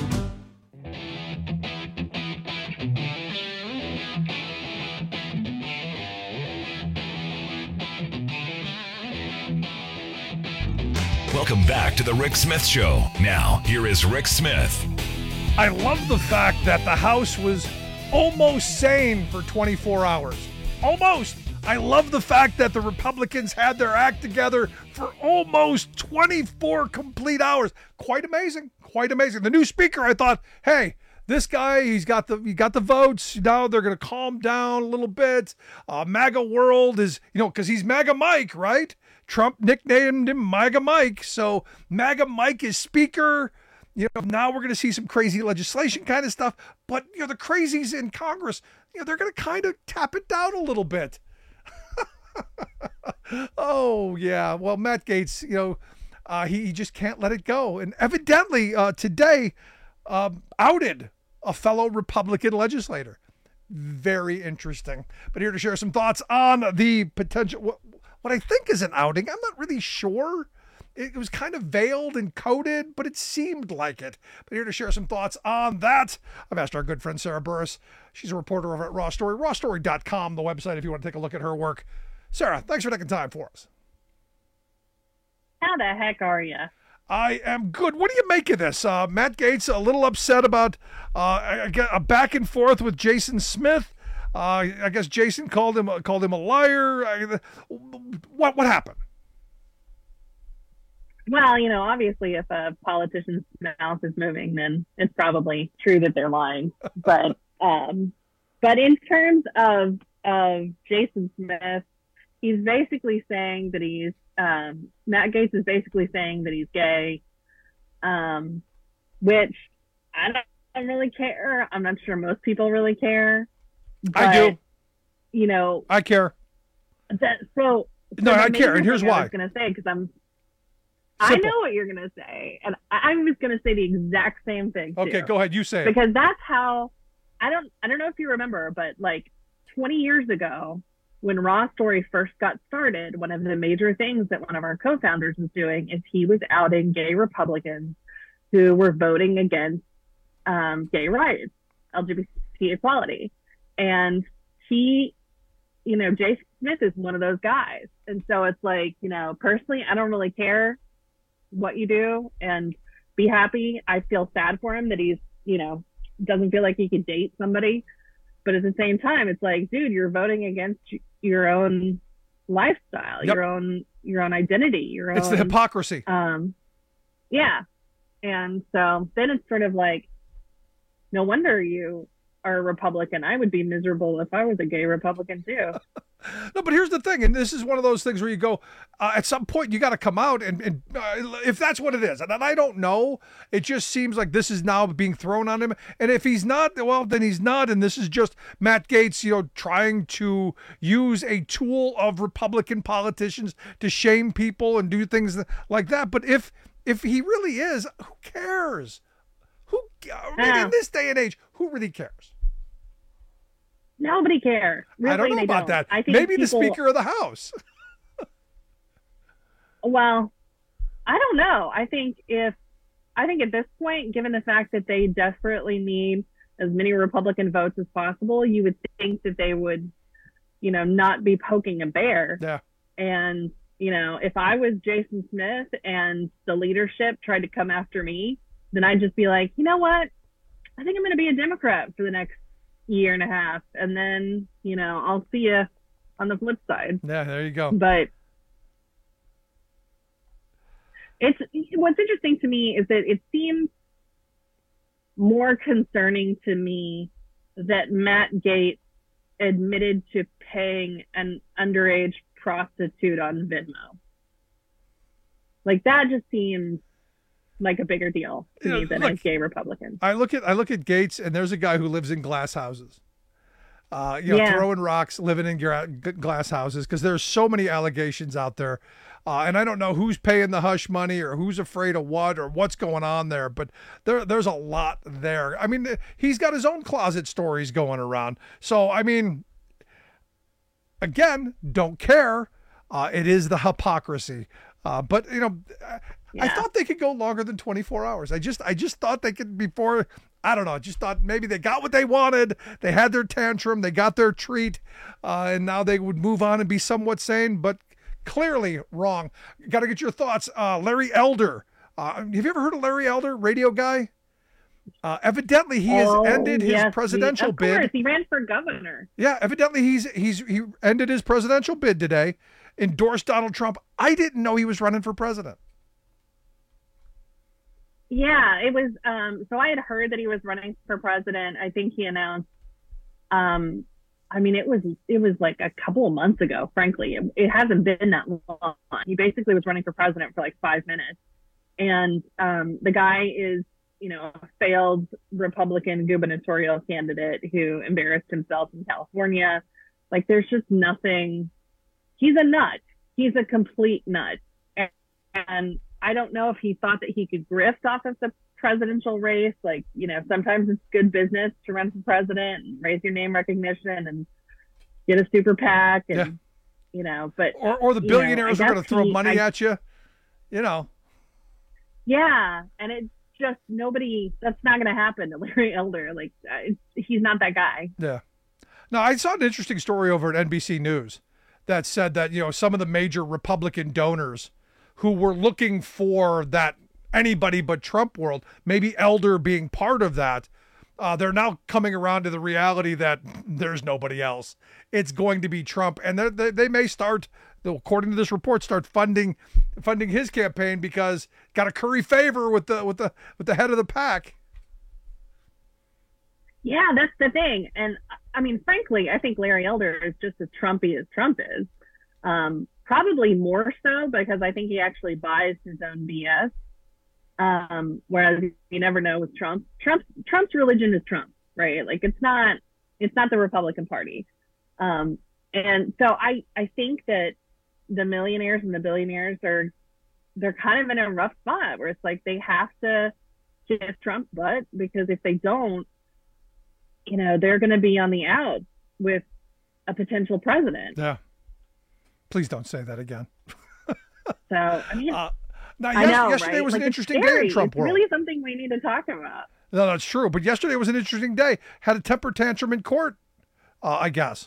[SPEAKER 21] Welcome back to the Rick Smith Show. Now, here is Rick Smith.
[SPEAKER 19] I love the fact that the House was almost sane for twenty-four hours. Almost. I love the fact that the Republicans had their act together for almost twenty-four complete hours. Quite amazing. Quite amazing. The new speaker, I thought, hey, this guy, he's got the he got the votes. Now they're going to calm down a little bit. Uh, MAGA world is, you know, because he's MAGA Mike, right? Trump nicknamed him MAGA Mike. So MAGA Mike is speaker. You know, now we're going to see some crazy legislation kind of stuff. But, you know, the crazies in Congress, you know, they're going to kind of tap it down a little bit. Oh, yeah. Well, Matt Gaetz, you know, uh, he, he just can't let it go. And evidently uh, today um, outed a fellow Republican legislator. Very interesting. But here to share some thoughts on the potential, what, what I think is an outing. I'm not really sure. It was kind of veiled and coded, but it seemed like it. But here to share some thoughts on that, I've asked our good friend Sarah Burris. She's a reporter over at Raw Story, raw story dot com, the website, if you want to take a look at her work. Sarah, thanks for taking time for us.
[SPEAKER 2] How the heck are you?
[SPEAKER 19] I am good. What do you make of this? Uh, Matt Gaetz a little upset about uh, a back and forth with Jason Smith. Uh, I guess Jason called him called him a liar. I, what what happened?
[SPEAKER 2] Well, you know, obviously, if a politician's mouth is moving, then it's probably true that they're lying. But, um, but in terms of of Jason Smith, he's basically saying that he's um, Matt Gaetz is basically saying that he's gay, um, which I don't, I don't really care. I'm not sure most people really care. But,
[SPEAKER 19] I do.
[SPEAKER 2] You know,
[SPEAKER 19] I care.
[SPEAKER 2] That, so, so
[SPEAKER 19] no, I care, and here's why.
[SPEAKER 2] I was going to say because I'm. Simple. I know what you're going to say, and I was going to say the exact same thing, too.
[SPEAKER 19] Okay, go ahead. You say it.
[SPEAKER 2] Because that's how, I don't I don't know if you remember, but like twenty years ago, when Raw Story first got started, one of the major things that one of our co-founders was doing is he was outing gay Republicans who were voting against um, gay rights, L G B T equality. And he, you know, Jason Smith is one of those guys. And so it's like, you know, personally, I don't really care what you do and be happy. I feel sad for him that he's, you know, doesn't feel like he can date somebody. But at the same time, it's like, dude, you're voting against your own lifestyle, yep. your own your own identity, your own.
[SPEAKER 19] It's the hypocrisy.
[SPEAKER 2] Um, yeah. And so then it's sort of like, no wonder you are a Republican. I would be miserable if I was a gay Republican too.
[SPEAKER 19] No, but here's the thing, and this is one of those things where you go, uh, at some point you got to come out, and, and uh, if that's what it is, and I don't know, it just seems like this is now being thrown on him, and if he's not, well, then he's not, and this is just Matt Gaetz, you know, trying to use a tool of Republican politicians to shame people and do things like that. But if if he really is, who cares? Who I mean, in this day and age, who really cares?
[SPEAKER 2] Nobody cares. Really,
[SPEAKER 19] I don't know
[SPEAKER 2] they
[SPEAKER 19] about
[SPEAKER 2] don't.
[SPEAKER 19] that.
[SPEAKER 2] I think
[SPEAKER 19] Maybe
[SPEAKER 2] people,
[SPEAKER 19] the Speaker of the House.
[SPEAKER 2] Well, I don't know. I think if I think at this point, given the fact that they desperately need as many Republican votes as possible, you would think that they would, you know, not be poking a bear.
[SPEAKER 19] Yeah.
[SPEAKER 2] And, you know, if I was Jason Smith and the leadership tried to come after me, then I'd just be like, you know what? I think I'm going to be a Democrat for the next year and a half, and then, you know, I'll see you on the flip side.
[SPEAKER 19] Yeah, there you go.
[SPEAKER 2] But it's what's interesting to me is that it seems more concerning to me that Matt Gaetz admitted to paying an underage prostitute on Venmo. Like, that just seems like a bigger deal to
[SPEAKER 19] You
[SPEAKER 2] me
[SPEAKER 19] know,
[SPEAKER 2] than
[SPEAKER 19] look,
[SPEAKER 2] a gay Republican.
[SPEAKER 19] I look at I look at Gates, and there's a guy who lives in glass houses. Uh, you know,
[SPEAKER 2] Yeah.
[SPEAKER 19] throwing rocks, living in gra- g- glass houses, because there's so many allegations out there. Uh, and I don't know who's paying the hush money or who's afraid of what or what's going on there, but there there's a lot there. I mean, he's got his own closet stories going around. So, I mean, again, don't care. Uh, it is the hypocrisy. Uh, but, you know, I, I thought they could go longer than twenty-four hours. I just I just thought they could before, I don't know, I just thought maybe they got what they wanted. They had their tantrum. They got their treat. Uh, and now they would move on and be somewhat sane, but clearly wrong. Got to get your thoughts. Uh, Larry Elder. Uh, have you ever heard of Larry Elder, radio guy? Uh, evidently, he has
[SPEAKER 2] Oh,
[SPEAKER 19] ended his
[SPEAKER 2] yes,
[SPEAKER 19] presidential
[SPEAKER 2] he, of
[SPEAKER 19] bid.
[SPEAKER 2] course, he ran for governor.
[SPEAKER 19] Yeah, evidently he's he's he ended his presidential bid today, endorsed Donald Trump. I didn't know he was running for president.
[SPEAKER 2] Yeah, it was. Um, so I had heard that he was running for president. I think he announced. Um, I mean, it was it was like a couple of months ago. Frankly, it, it hasn't been that long. He basically was running for president for like five minutes, and um, the guy is, you know, a failed Republican gubernatorial candidate who embarrassed himself in California. Like, there's just nothing. He's a nut. He's a complete nut, and, and I don't know if he thought that he could grift off of the presidential race. Like, you know, sometimes it's good business to run for president and raise your name recognition and get a super PAC and,
[SPEAKER 19] Yeah.
[SPEAKER 2] you know, but.
[SPEAKER 19] Or, or the
[SPEAKER 2] you know,
[SPEAKER 19] billionaires
[SPEAKER 2] I
[SPEAKER 19] are going to
[SPEAKER 2] guess
[SPEAKER 19] throw
[SPEAKER 2] he-
[SPEAKER 19] money
[SPEAKER 2] I-
[SPEAKER 19] at you. You know.
[SPEAKER 2] Yeah. And it's just nobody, that's not going to happen to Larry Elder. Like, uh, it's, he's not that guy.
[SPEAKER 19] Yeah. Now, I saw an interesting story over at N B C News that said that, you know, some of the major Republican donors who were looking for that anybody but Trump world, maybe Elder being part of that, uh, they're now coming around to the reality that there's nobody else. It's going to be Trump. And they, they, they may start, according to this report, start funding funding his campaign because got to curry favor with the with the with the head of the pack.
[SPEAKER 2] Yeah, that's the thing. And I mean, frankly, I think Larry Elder is just as Trumpy as Trump is. Um, probably more so because I think he actually buys his own B S. Um, whereas you never know with Trump. Trump's Trump's religion is Trump, right? Like, it's not it's not the Republican Party. Um, and so I I think that the millionaires and the billionaires are they're kind of in a rough spot where it's like they have to kiss Trump's butt, because if they don't, you know, they're going to be on the out with a potential president.
[SPEAKER 19] Yeah. Please don't say that again.
[SPEAKER 2] So, I mean,
[SPEAKER 19] uh, now,
[SPEAKER 2] I
[SPEAKER 19] yes,
[SPEAKER 2] know,
[SPEAKER 19] yesterday
[SPEAKER 2] right?
[SPEAKER 19] was
[SPEAKER 2] Like,
[SPEAKER 19] an
[SPEAKER 2] it's
[SPEAKER 19] interesting day
[SPEAKER 2] scary.
[SPEAKER 19] in Trump
[SPEAKER 2] it's
[SPEAKER 19] world.
[SPEAKER 2] really something we need to talk about.
[SPEAKER 19] No, that's true. But yesterday was an interesting day. Had a temper tantrum in court, uh, I guess.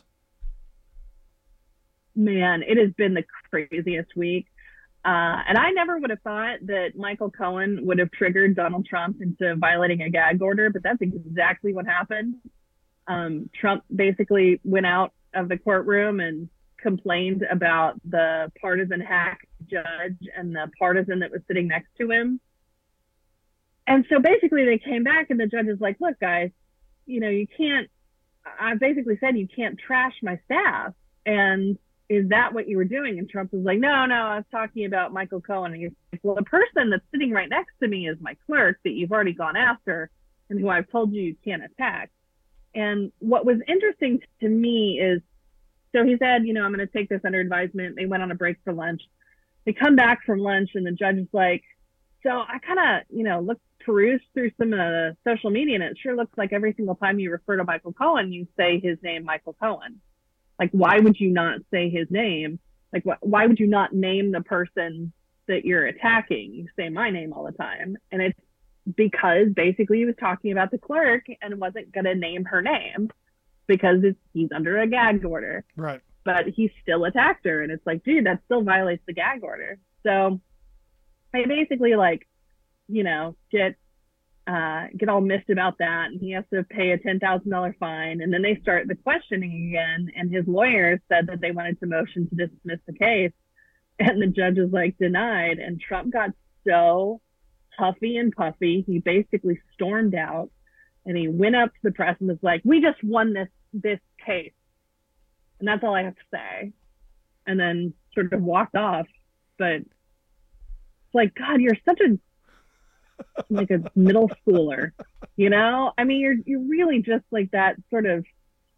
[SPEAKER 2] Man, it has been the craziest week. Uh, and I never would have thought that Michael Cohen would have triggered Donald Trump into violating a gag order, but that's exactly what happened. Um, Trump basically went out of the courtroom and complained about the partisan hack judge and the partisan that was sitting next to him. And so basically they came back and the judge is like, look, guys, you know, you can't, I basically said you can't trash my staff. And is that what you were doing? And Trump was like, no, no, I was talking about Michael Cohen. And he's like, well, the person that's sitting right next to me is my clerk that you've already gone after and who I've told you you can't attack. And what was interesting to me is, so he said, you know, I'm going to take this under advisement. They went on a break for lunch. They come back from lunch and the judge is like, so I kind of, you know, looked, perused through some of the social media and it sure looks like every single time you refer to Michael Cohen, you say his name, Michael Cohen. Like, why would you not say his name? Like, wh- why would you not name the person that you're attacking? You say my name all the time. And it's because basically he was talking about the clerk and wasn't going to name her name because it's, he's under a gag order.
[SPEAKER 19] Right.
[SPEAKER 2] But he still attacked her. And it's like, dude, that still violates the gag order. So I basically, like, you know, get uh, get all missed about that. And he has to pay a ten thousand dollars fine. And then they start the questioning again. And his lawyers said that they wanted to motion to dismiss the case. And the judge was like, denied. And Trump got so huffy and puffy. He basically stormed out and he went up to the press and was like, we just won this, this case. And that's all I have to say. And then sort of walked off. But it's like, God, you're such a like a middle schooler, you know? I mean, you're you're really just like that sort of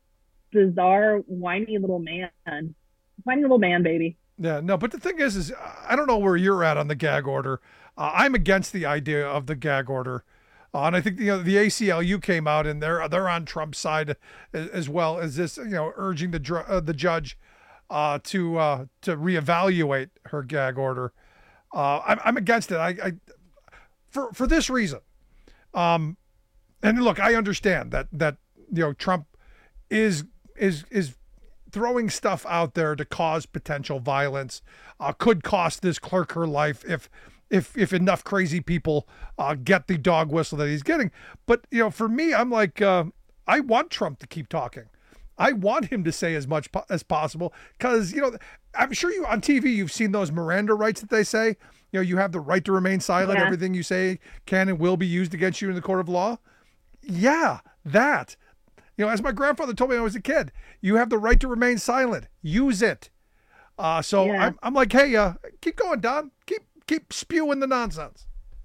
[SPEAKER 2] bizarre, whiny little man, whiny little man, baby.
[SPEAKER 19] Yeah, no, but the thing is, is I don't know where you're at on the gag order. Uh, I'm against the idea of the gag order. Uh, and I think, you know, the A C L U came out and they're they're on Trump's side as, as well as this, you know, urging the dr- uh, the judge uh, to uh, to reevaluate her gag order. Uh, I'm I'm against it. I, I for for this reason. Um, and look, I understand that that you know Trump is is is throwing stuff out there to cause potential violence. Uh, could cost this clerk her life if. If if enough crazy people uh, get the dog whistle that he's getting. But, you know, for me, I'm like, uh, I want Trump to keep talking. I want him to say as much po- as possible because, you know, I'm sure you on T V, you've seen those Miranda rights that they say, you know, you have the right to remain silent. Yeah. Everything you say can and will be used against you in the court of law. Yeah, that. You know, as my grandfather told me when I was a kid, you have the right to remain silent. Use it. Uh, so yeah. I'm, I'm like, hey, uh, keep going, Don. Keep Keep spewing the nonsense.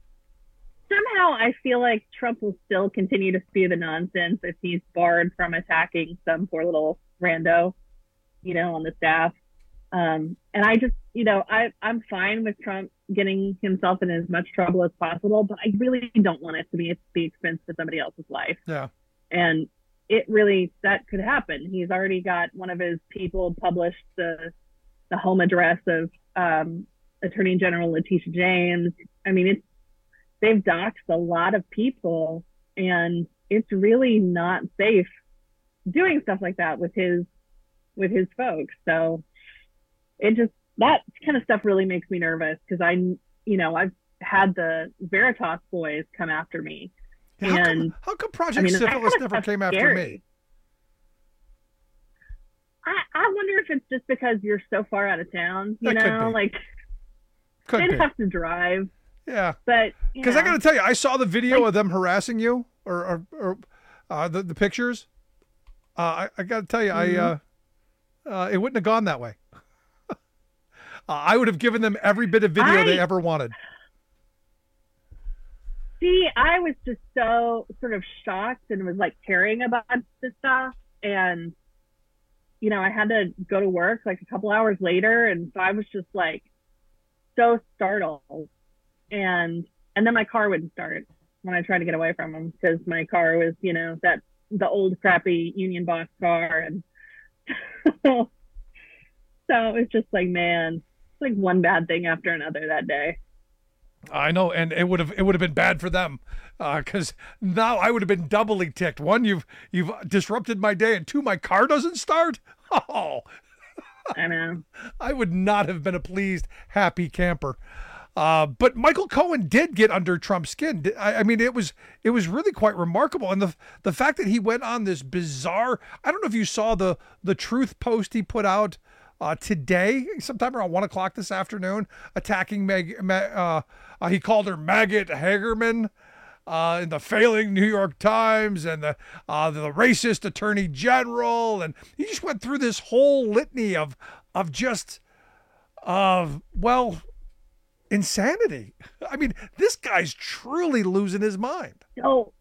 [SPEAKER 2] Somehow I feel like Trump will still continue to spew the nonsense if he's barred from attacking some poor little rando, you know, on the staff. Um, and I just, you know, I, I'm fine with Trump getting himself in as much trouble as possible, but I really don't want it to be at the expense of somebody else's life.
[SPEAKER 19] Yeah.
[SPEAKER 2] And it really, that could happen. He's already got one of his people published the, the home address of, um, Attorney General Letitia James. I mean, it's they've doxed a lot of people, and it's really not safe doing stuff like that with his with his folks. So it just that kind of stuff really makes me nervous because I, you know, I've had the Veritas boys come after me,
[SPEAKER 19] yeah,
[SPEAKER 2] and
[SPEAKER 19] how come, how come Project
[SPEAKER 2] I mean,
[SPEAKER 19] Syphilis never came after
[SPEAKER 2] scary.
[SPEAKER 19] me?
[SPEAKER 2] I, I wonder if it's just because you're so far out of town, you
[SPEAKER 19] that
[SPEAKER 2] know, like.
[SPEAKER 19] Could
[SPEAKER 2] They'd
[SPEAKER 19] be.
[SPEAKER 2] have to drive.
[SPEAKER 19] Yeah.
[SPEAKER 2] But,
[SPEAKER 19] because I got to tell you, I saw the video like, of them harassing you or, or, or uh, the, the pictures. Uh, I, I got to tell you, mm-hmm. I uh, uh, it wouldn't have gone that way. uh, I would have given them every bit of video I, they ever wanted.
[SPEAKER 2] See, I was just so sort of shocked and was like caring about this stuff. And, you know, I had to go to work like a couple hours later. And so I was just like, so startled, and and then my car wouldn't start when I tried to get away from him because my car was, you know, that the old crappy Union box car, and so it was just like, man, it's like one bad thing after another that day.
[SPEAKER 19] I know, and it would have it would have been bad for them because uh, now I would have been doubly ticked. One, you've you've disrupted my day, and two, my car doesn't start. Oh.
[SPEAKER 2] I know.
[SPEAKER 19] I would not have been a pleased, happy camper. Uh, but Michael Cohen did get under Trump's skin. I, I mean, it was it was really quite remarkable, and the the fact that he went on this bizarre. I don't know if you saw the the Truth post he put out uh, today, sometime around one o'clock this afternoon, attacking Meg. Uh, uh, he called her Maggot Hagerman. Uh, in the failing New York Times and the uh, the racist attorney general, and he just went through this whole litany of of just of uh, well insanity. I mean, this guy's truly losing his mind.
[SPEAKER 2] So,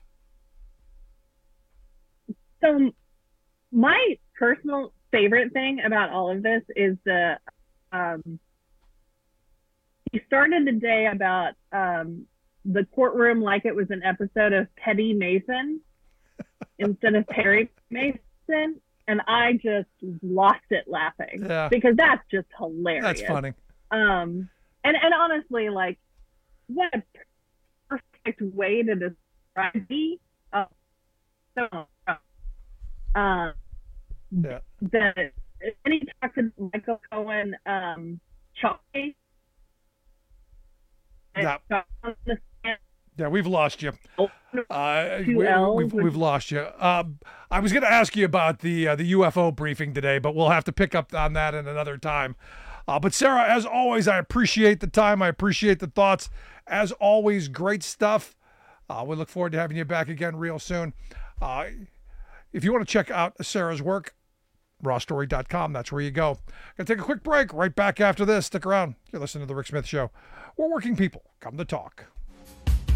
[SPEAKER 2] so my personal favorite thing about all of this is the um, he started the day about. Um, the courtroom like it was an episode of Petty Mason instead of Perry Mason. And I just lost it laughing
[SPEAKER 19] yeah.
[SPEAKER 2] because that's just hilarious.
[SPEAKER 19] That's funny.
[SPEAKER 2] Um, and, and honestly, like, what a perfect way to describe me. Uh, so, um,
[SPEAKER 19] yeah.
[SPEAKER 2] the, and he talked to Michael Cohen, um, Chalky.
[SPEAKER 19] Yeah. Yeah, we've lost you. Uh, we, we've, we've lost you. Uh, I was going to ask you about the uh, the U F O briefing today, but we'll have to pick up on that in another time. Uh, but Sarah, as always, I appreciate the time. I appreciate the thoughts. As always, great stuff. Uh, we look forward to having you back again real soon. Uh, if you want to check out Sarah's work, raw story dot com, that's where you go. Gonna take a quick break. Right back after this. Stick around. You're listening to The Rick Smith Show. We're working people. Come to talk.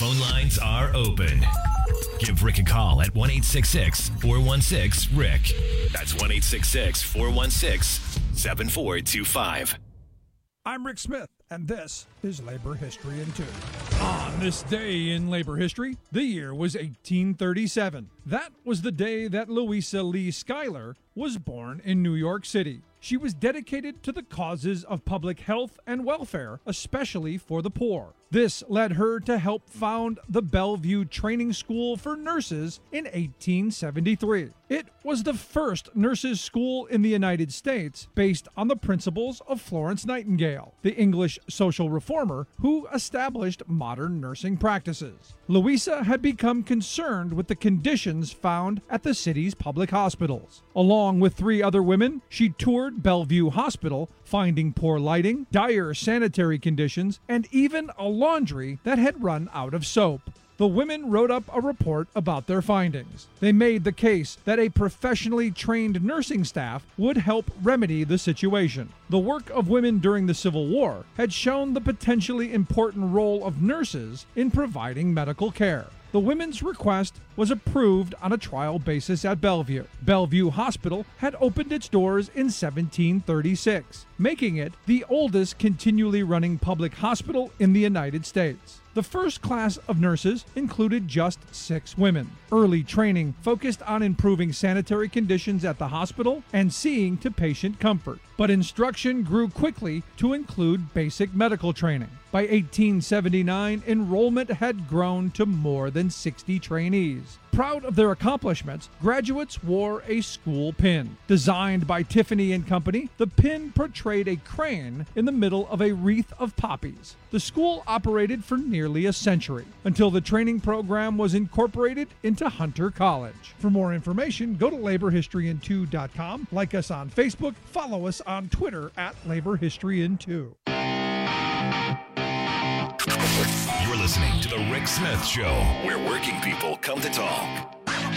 [SPEAKER 21] phone lines are open. Give Rick a call at one eight six six, four one six, Rick. That's one eight six six, four one six, seven four two five.
[SPEAKER 19] I'm Rick Smith, and this is Labor History in Two. On this day in labor history, the year was eighteen thirty-seven. That was the day that Louisa Lee Schuyler was born in New York City. She was dedicated to the causes of public health and welfare, especially for the poor. This led her to help found the Bellevue Training School for Nurses in eighteen seventy-three. It was the first nurses' school in the United States based on the principles of Florence Nightingale, the English social reformer who established modern nursing practices. Louisa had become concerned with the conditions found at the city's public hospitals. Along with three other women, she toured Bellevue Hospital, finding poor lighting, dire sanitary conditions, and even a laundry that had run out of soap. The women wrote up a report about their findings. They made the case that a professionally trained nursing staff would help remedy the situation. The work of women during the Civil War had shown the potentially important role of nurses in providing medical care. The women's request was approved on a trial basis at Bellevue. Bellevue Hospital had opened its doors in seventeen thirty-six, making it the oldest continually running public hospital in the United States. The first class of nurses included just six women. Early training focused on improving sanitary conditions at the hospital and seeing to patient comfort. But instruction grew quickly to include basic medical training. By eighteen seventy-nine, enrollment had grown to more than sixty trainees. Proud of their accomplishments, graduates wore a school pin. Designed by Tiffany and Company, the pin portrayed a crane in the middle of a wreath of poppies. The school operated for nearly a century, until the training program was incorporated into Hunter College. For more information, go to labor history in two dot com, like us on Facebook, follow us on Twitter at Labor History in two.
[SPEAKER 21] You're listening to The Rick Smith Show, where working people come to talk.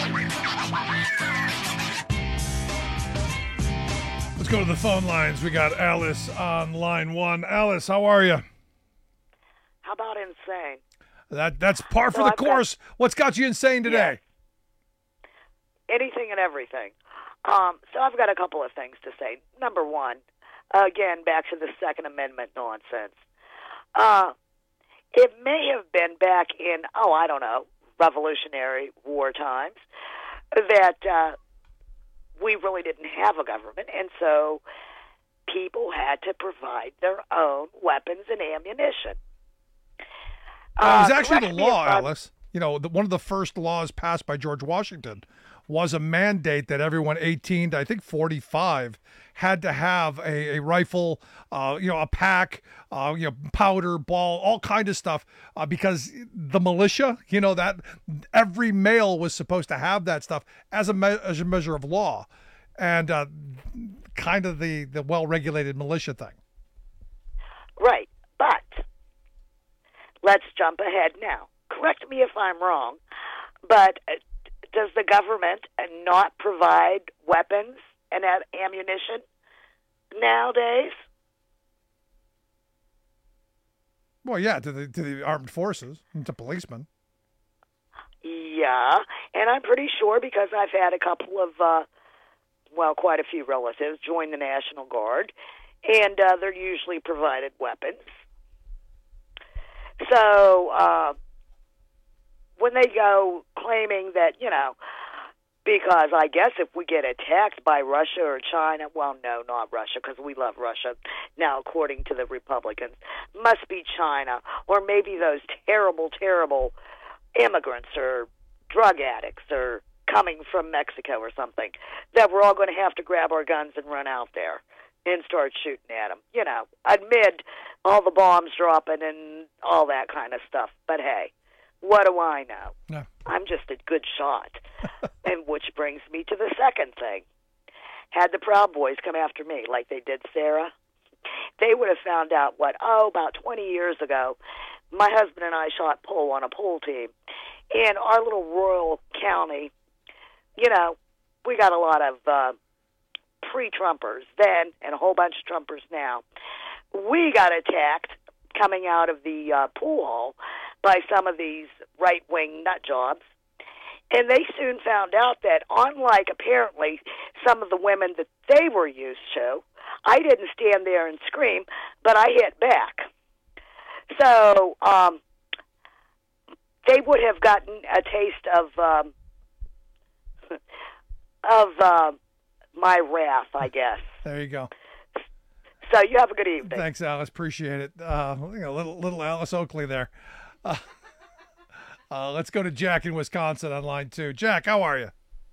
[SPEAKER 19] Let's go to the phone lines. We got Alice on line one. Alice, how are you?
[SPEAKER 3] How about insane?
[SPEAKER 19] That That's par for
[SPEAKER 3] so
[SPEAKER 19] the
[SPEAKER 3] I've
[SPEAKER 19] course.
[SPEAKER 3] Got,
[SPEAKER 19] What's got you insane today?
[SPEAKER 3] Yeah. Anything and everything. Um, so I've got a couple of things to say. Number one, again, back to the Second Amendment nonsense. Uh, it may have been back in, oh, I don't know, Revolutionary War times, that uh, we really didn't have a government, and so people had to provide their own weapons and ammunition.
[SPEAKER 19] Uh, it was
[SPEAKER 3] Uh,
[SPEAKER 19] actually the
[SPEAKER 3] correct me
[SPEAKER 19] law,
[SPEAKER 3] if I'm-
[SPEAKER 19] Alice. You know, the, one of the first laws passed by George Washington was a mandate that everyone eighteen to I think forty-five had to have a, a rifle, uh, you know, a pack, uh, you know, powder, ball, all kind of stuff, uh, because the militia, you know, that every male was supposed to have that stuff as a, me- as a measure of law, and uh, kind of the, the well-regulated militia thing.
[SPEAKER 3] Right, but let's jump ahead now. Correct me if I'm wrong, but uh, does the government not provide weapons and a- ammunition nowadays?
[SPEAKER 19] Well, yeah, to the to the armed forces and to policemen.
[SPEAKER 3] Yeah, and I'm pretty sure because I've had a couple of, uh, well, quite a few relatives join the National Guard, and uh, they're usually provided weapons. So, uh, when they go claiming that, you know, because I guess if we get attacked by Russia or China, well, no, not Russia, because we love Russia now, according to the Republicans, must be China, or maybe those terrible, terrible immigrants or drug addicts or coming from Mexico or something, that we're all going to have to grab our guns and run out there and start shooting at them. You know, amid all the bombs dropping and all that kind of stuff. But hey, what do I know?
[SPEAKER 19] Yeah.
[SPEAKER 3] I'm just a good shot. And which brings me to the second thing. Had the Proud Boys come after me like they did Sarah, they would have found out what, oh, about twenty years ago, my husband and I shot pool on a pool team. In our little rural county, you know, we got a lot of uh, pre-Trumpers then and a whole bunch of Trumpers now. We got attacked coming out of the uh, pool hall by some of these right-wing nut jobs. And they soon found out that, unlike apparently some of the women that they were used to, I didn't stand there and scream, but I hit back. So um, they would have gotten a taste of um, of uh, my wrath, I guess.
[SPEAKER 19] There you go.
[SPEAKER 3] So you have a good evening.
[SPEAKER 19] Thanks, Alice. Appreciate it. Uh, you know, little little Alice Oakley there. Uh, uh, let's go to Jack in Wisconsin on line two. Jack, how are you?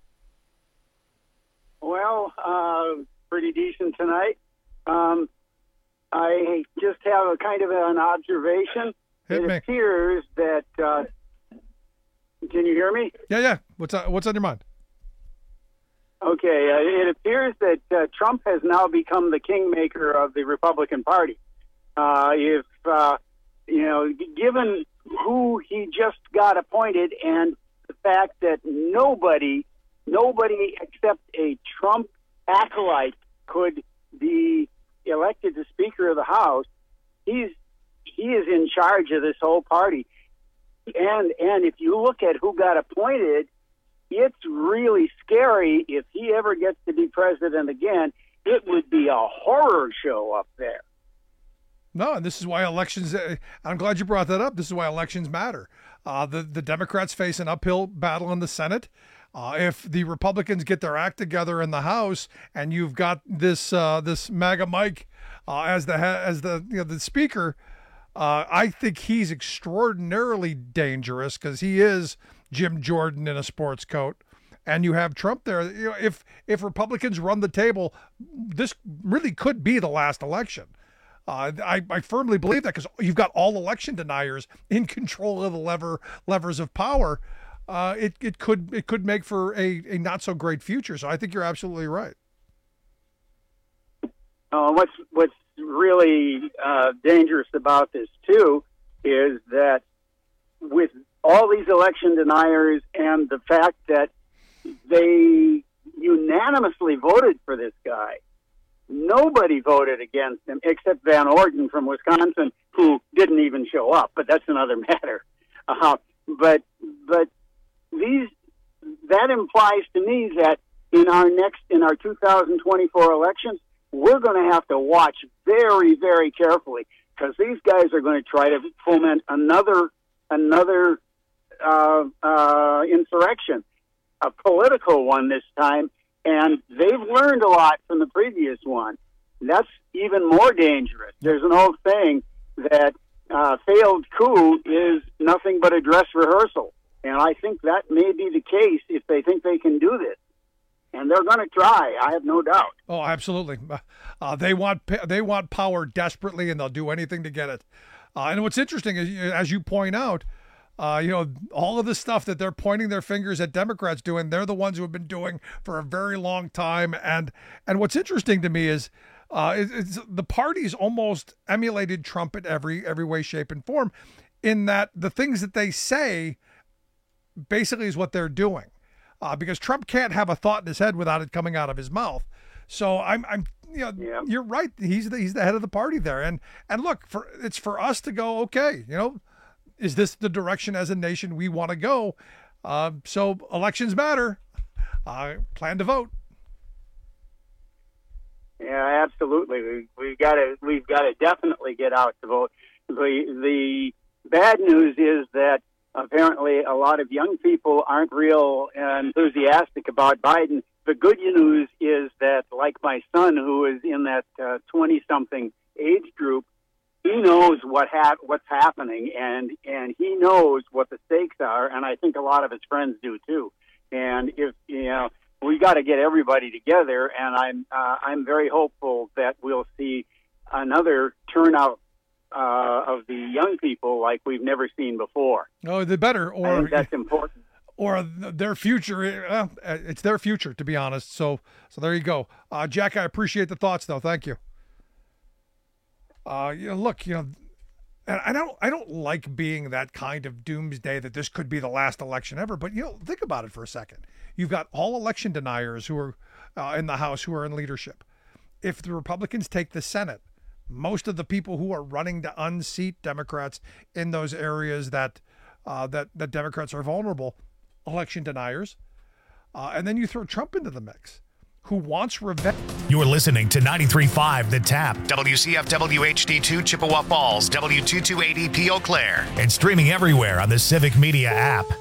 [SPEAKER 6] Well, uh, pretty decent tonight. Um, I just have a kind of an observation.
[SPEAKER 19] Hit
[SPEAKER 6] it
[SPEAKER 19] me.
[SPEAKER 6] appears that. Uh, can you hear me?
[SPEAKER 19] Yeah, yeah. What's on, what's on your mind?
[SPEAKER 6] Okay, uh, it appears that uh, Trump has now become the kingmaker of the Republican Party. Uh, if, uh, you know, given who he just got appointed and the fact that nobody, nobody except a Trump acolyte could be elected to Speaker of the House, he's he is in charge of this whole party. And and if you look at who got appointed, it's really scary. If he ever gets to be president again, it would be a horror show up there.
[SPEAKER 19] No, and this is why elections, uh, I'm glad you brought that up. This is why elections matter. Uh, the, the Democrats face an uphill battle in the Senate. Uh, if the Republicans get their act together in the House and you've got this uh, this MAGA Mike uh, as the as the you know the speaker, uh, I think he's extraordinarily dangerous because he is Jim Jordan in a sports coat, and you have Trump there. You know, if if Republicans run the table, this really could be the last election. Uh, I, I firmly believe that because you've got all election deniers in control of the lever levers of power. Uh, it it could it could make for a, a not so great future. So I think you're absolutely right.
[SPEAKER 6] Uh, what's what's really uh, dangerous about this too is that with all these election deniers and the fact that they unanimously voted for this guy. Nobody voted against him except Van Orden from Wisconsin, who didn't even show up, but that's another matter. Uh, but but these that implies to me that in our next in our two thousand twenty-four elections, we're going to have to watch very, very carefully because these guys are going to try to foment another another uh, uh, insurrection, a political one this time. And they've learned a lot from the previous one. That's even more dangerous. There's an old saying that uh, failed coup is nothing but a dress rehearsal. And I think that may be the case if they think they can do this. And they're going to try, I have no doubt.
[SPEAKER 19] Oh, absolutely. Uh, they want they want power desperately, and they'll do anything to get it. Uh, and what's interesting is, as you point out, Uh, you know, all of the stuff that they're pointing their fingers at Democrats doing, they're the ones who have been doing for a very long time. And and what's interesting to me is uh, it, it's, the party's almost emulated Trump in every every way, shape, and form, in that the things that they say basically is what they're doing. Uh, because Trump can't have a thought in his head without it coming out of his mouth. So I'm I'm you know
[SPEAKER 6] yeah.
[SPEAKER 19] you're right. He's the, he's the head of the party there. And and look, for it's for us to go, okay, you know. Is this the direction as a nation we want to go? Uh, so elections matter. Uh, plan to vote.
[SPEAKER 6] Yeah, absolutely. We, we've got to we've got to definitely get out to vote. The the bad news is that apparently a lot of young people aren't real enthusiastic about Biden. The good news is that, like my son, who is in that twenty-something uh, age group, he knows what hap- what's happening, and, and he knows what the stakes are, and I think a lot of his friends do too. And if you know, we got to get everybody together, and I'm uh, I'm very hopeful that we'll see another turnout uh, of the young people like we've never seen before.
[SPEAKER 19] Oh, the better, or
[SPEAKER 6] I think that's important.
[SPEAKER 19] Or their future. Uh, it's their future, to be honest. So so there you go, uh, Jack. I appreciate the thoughts, though. Thank you. Uh, you know, look, you know, and I don't, I don't like being that kind of doomsday that this could be the last election ever. But you know, think about it for a second. You've got all election deniers who are uh, in the House, who are in leadership. If the Republicans take the Senate, most of the people who are running to unseat Democrats in those areas that uh, that, that Democrats are vulnerable election deniers. Uh, and then you throw Trump into the mix, who wants revenge.
[SPEAKER 1] You're listening to ninety-three point five The Tap, W C F W H D two Chippewa Falls, W two two eight zero P Eau Claire, and streaming everywhere on the Civic Media app.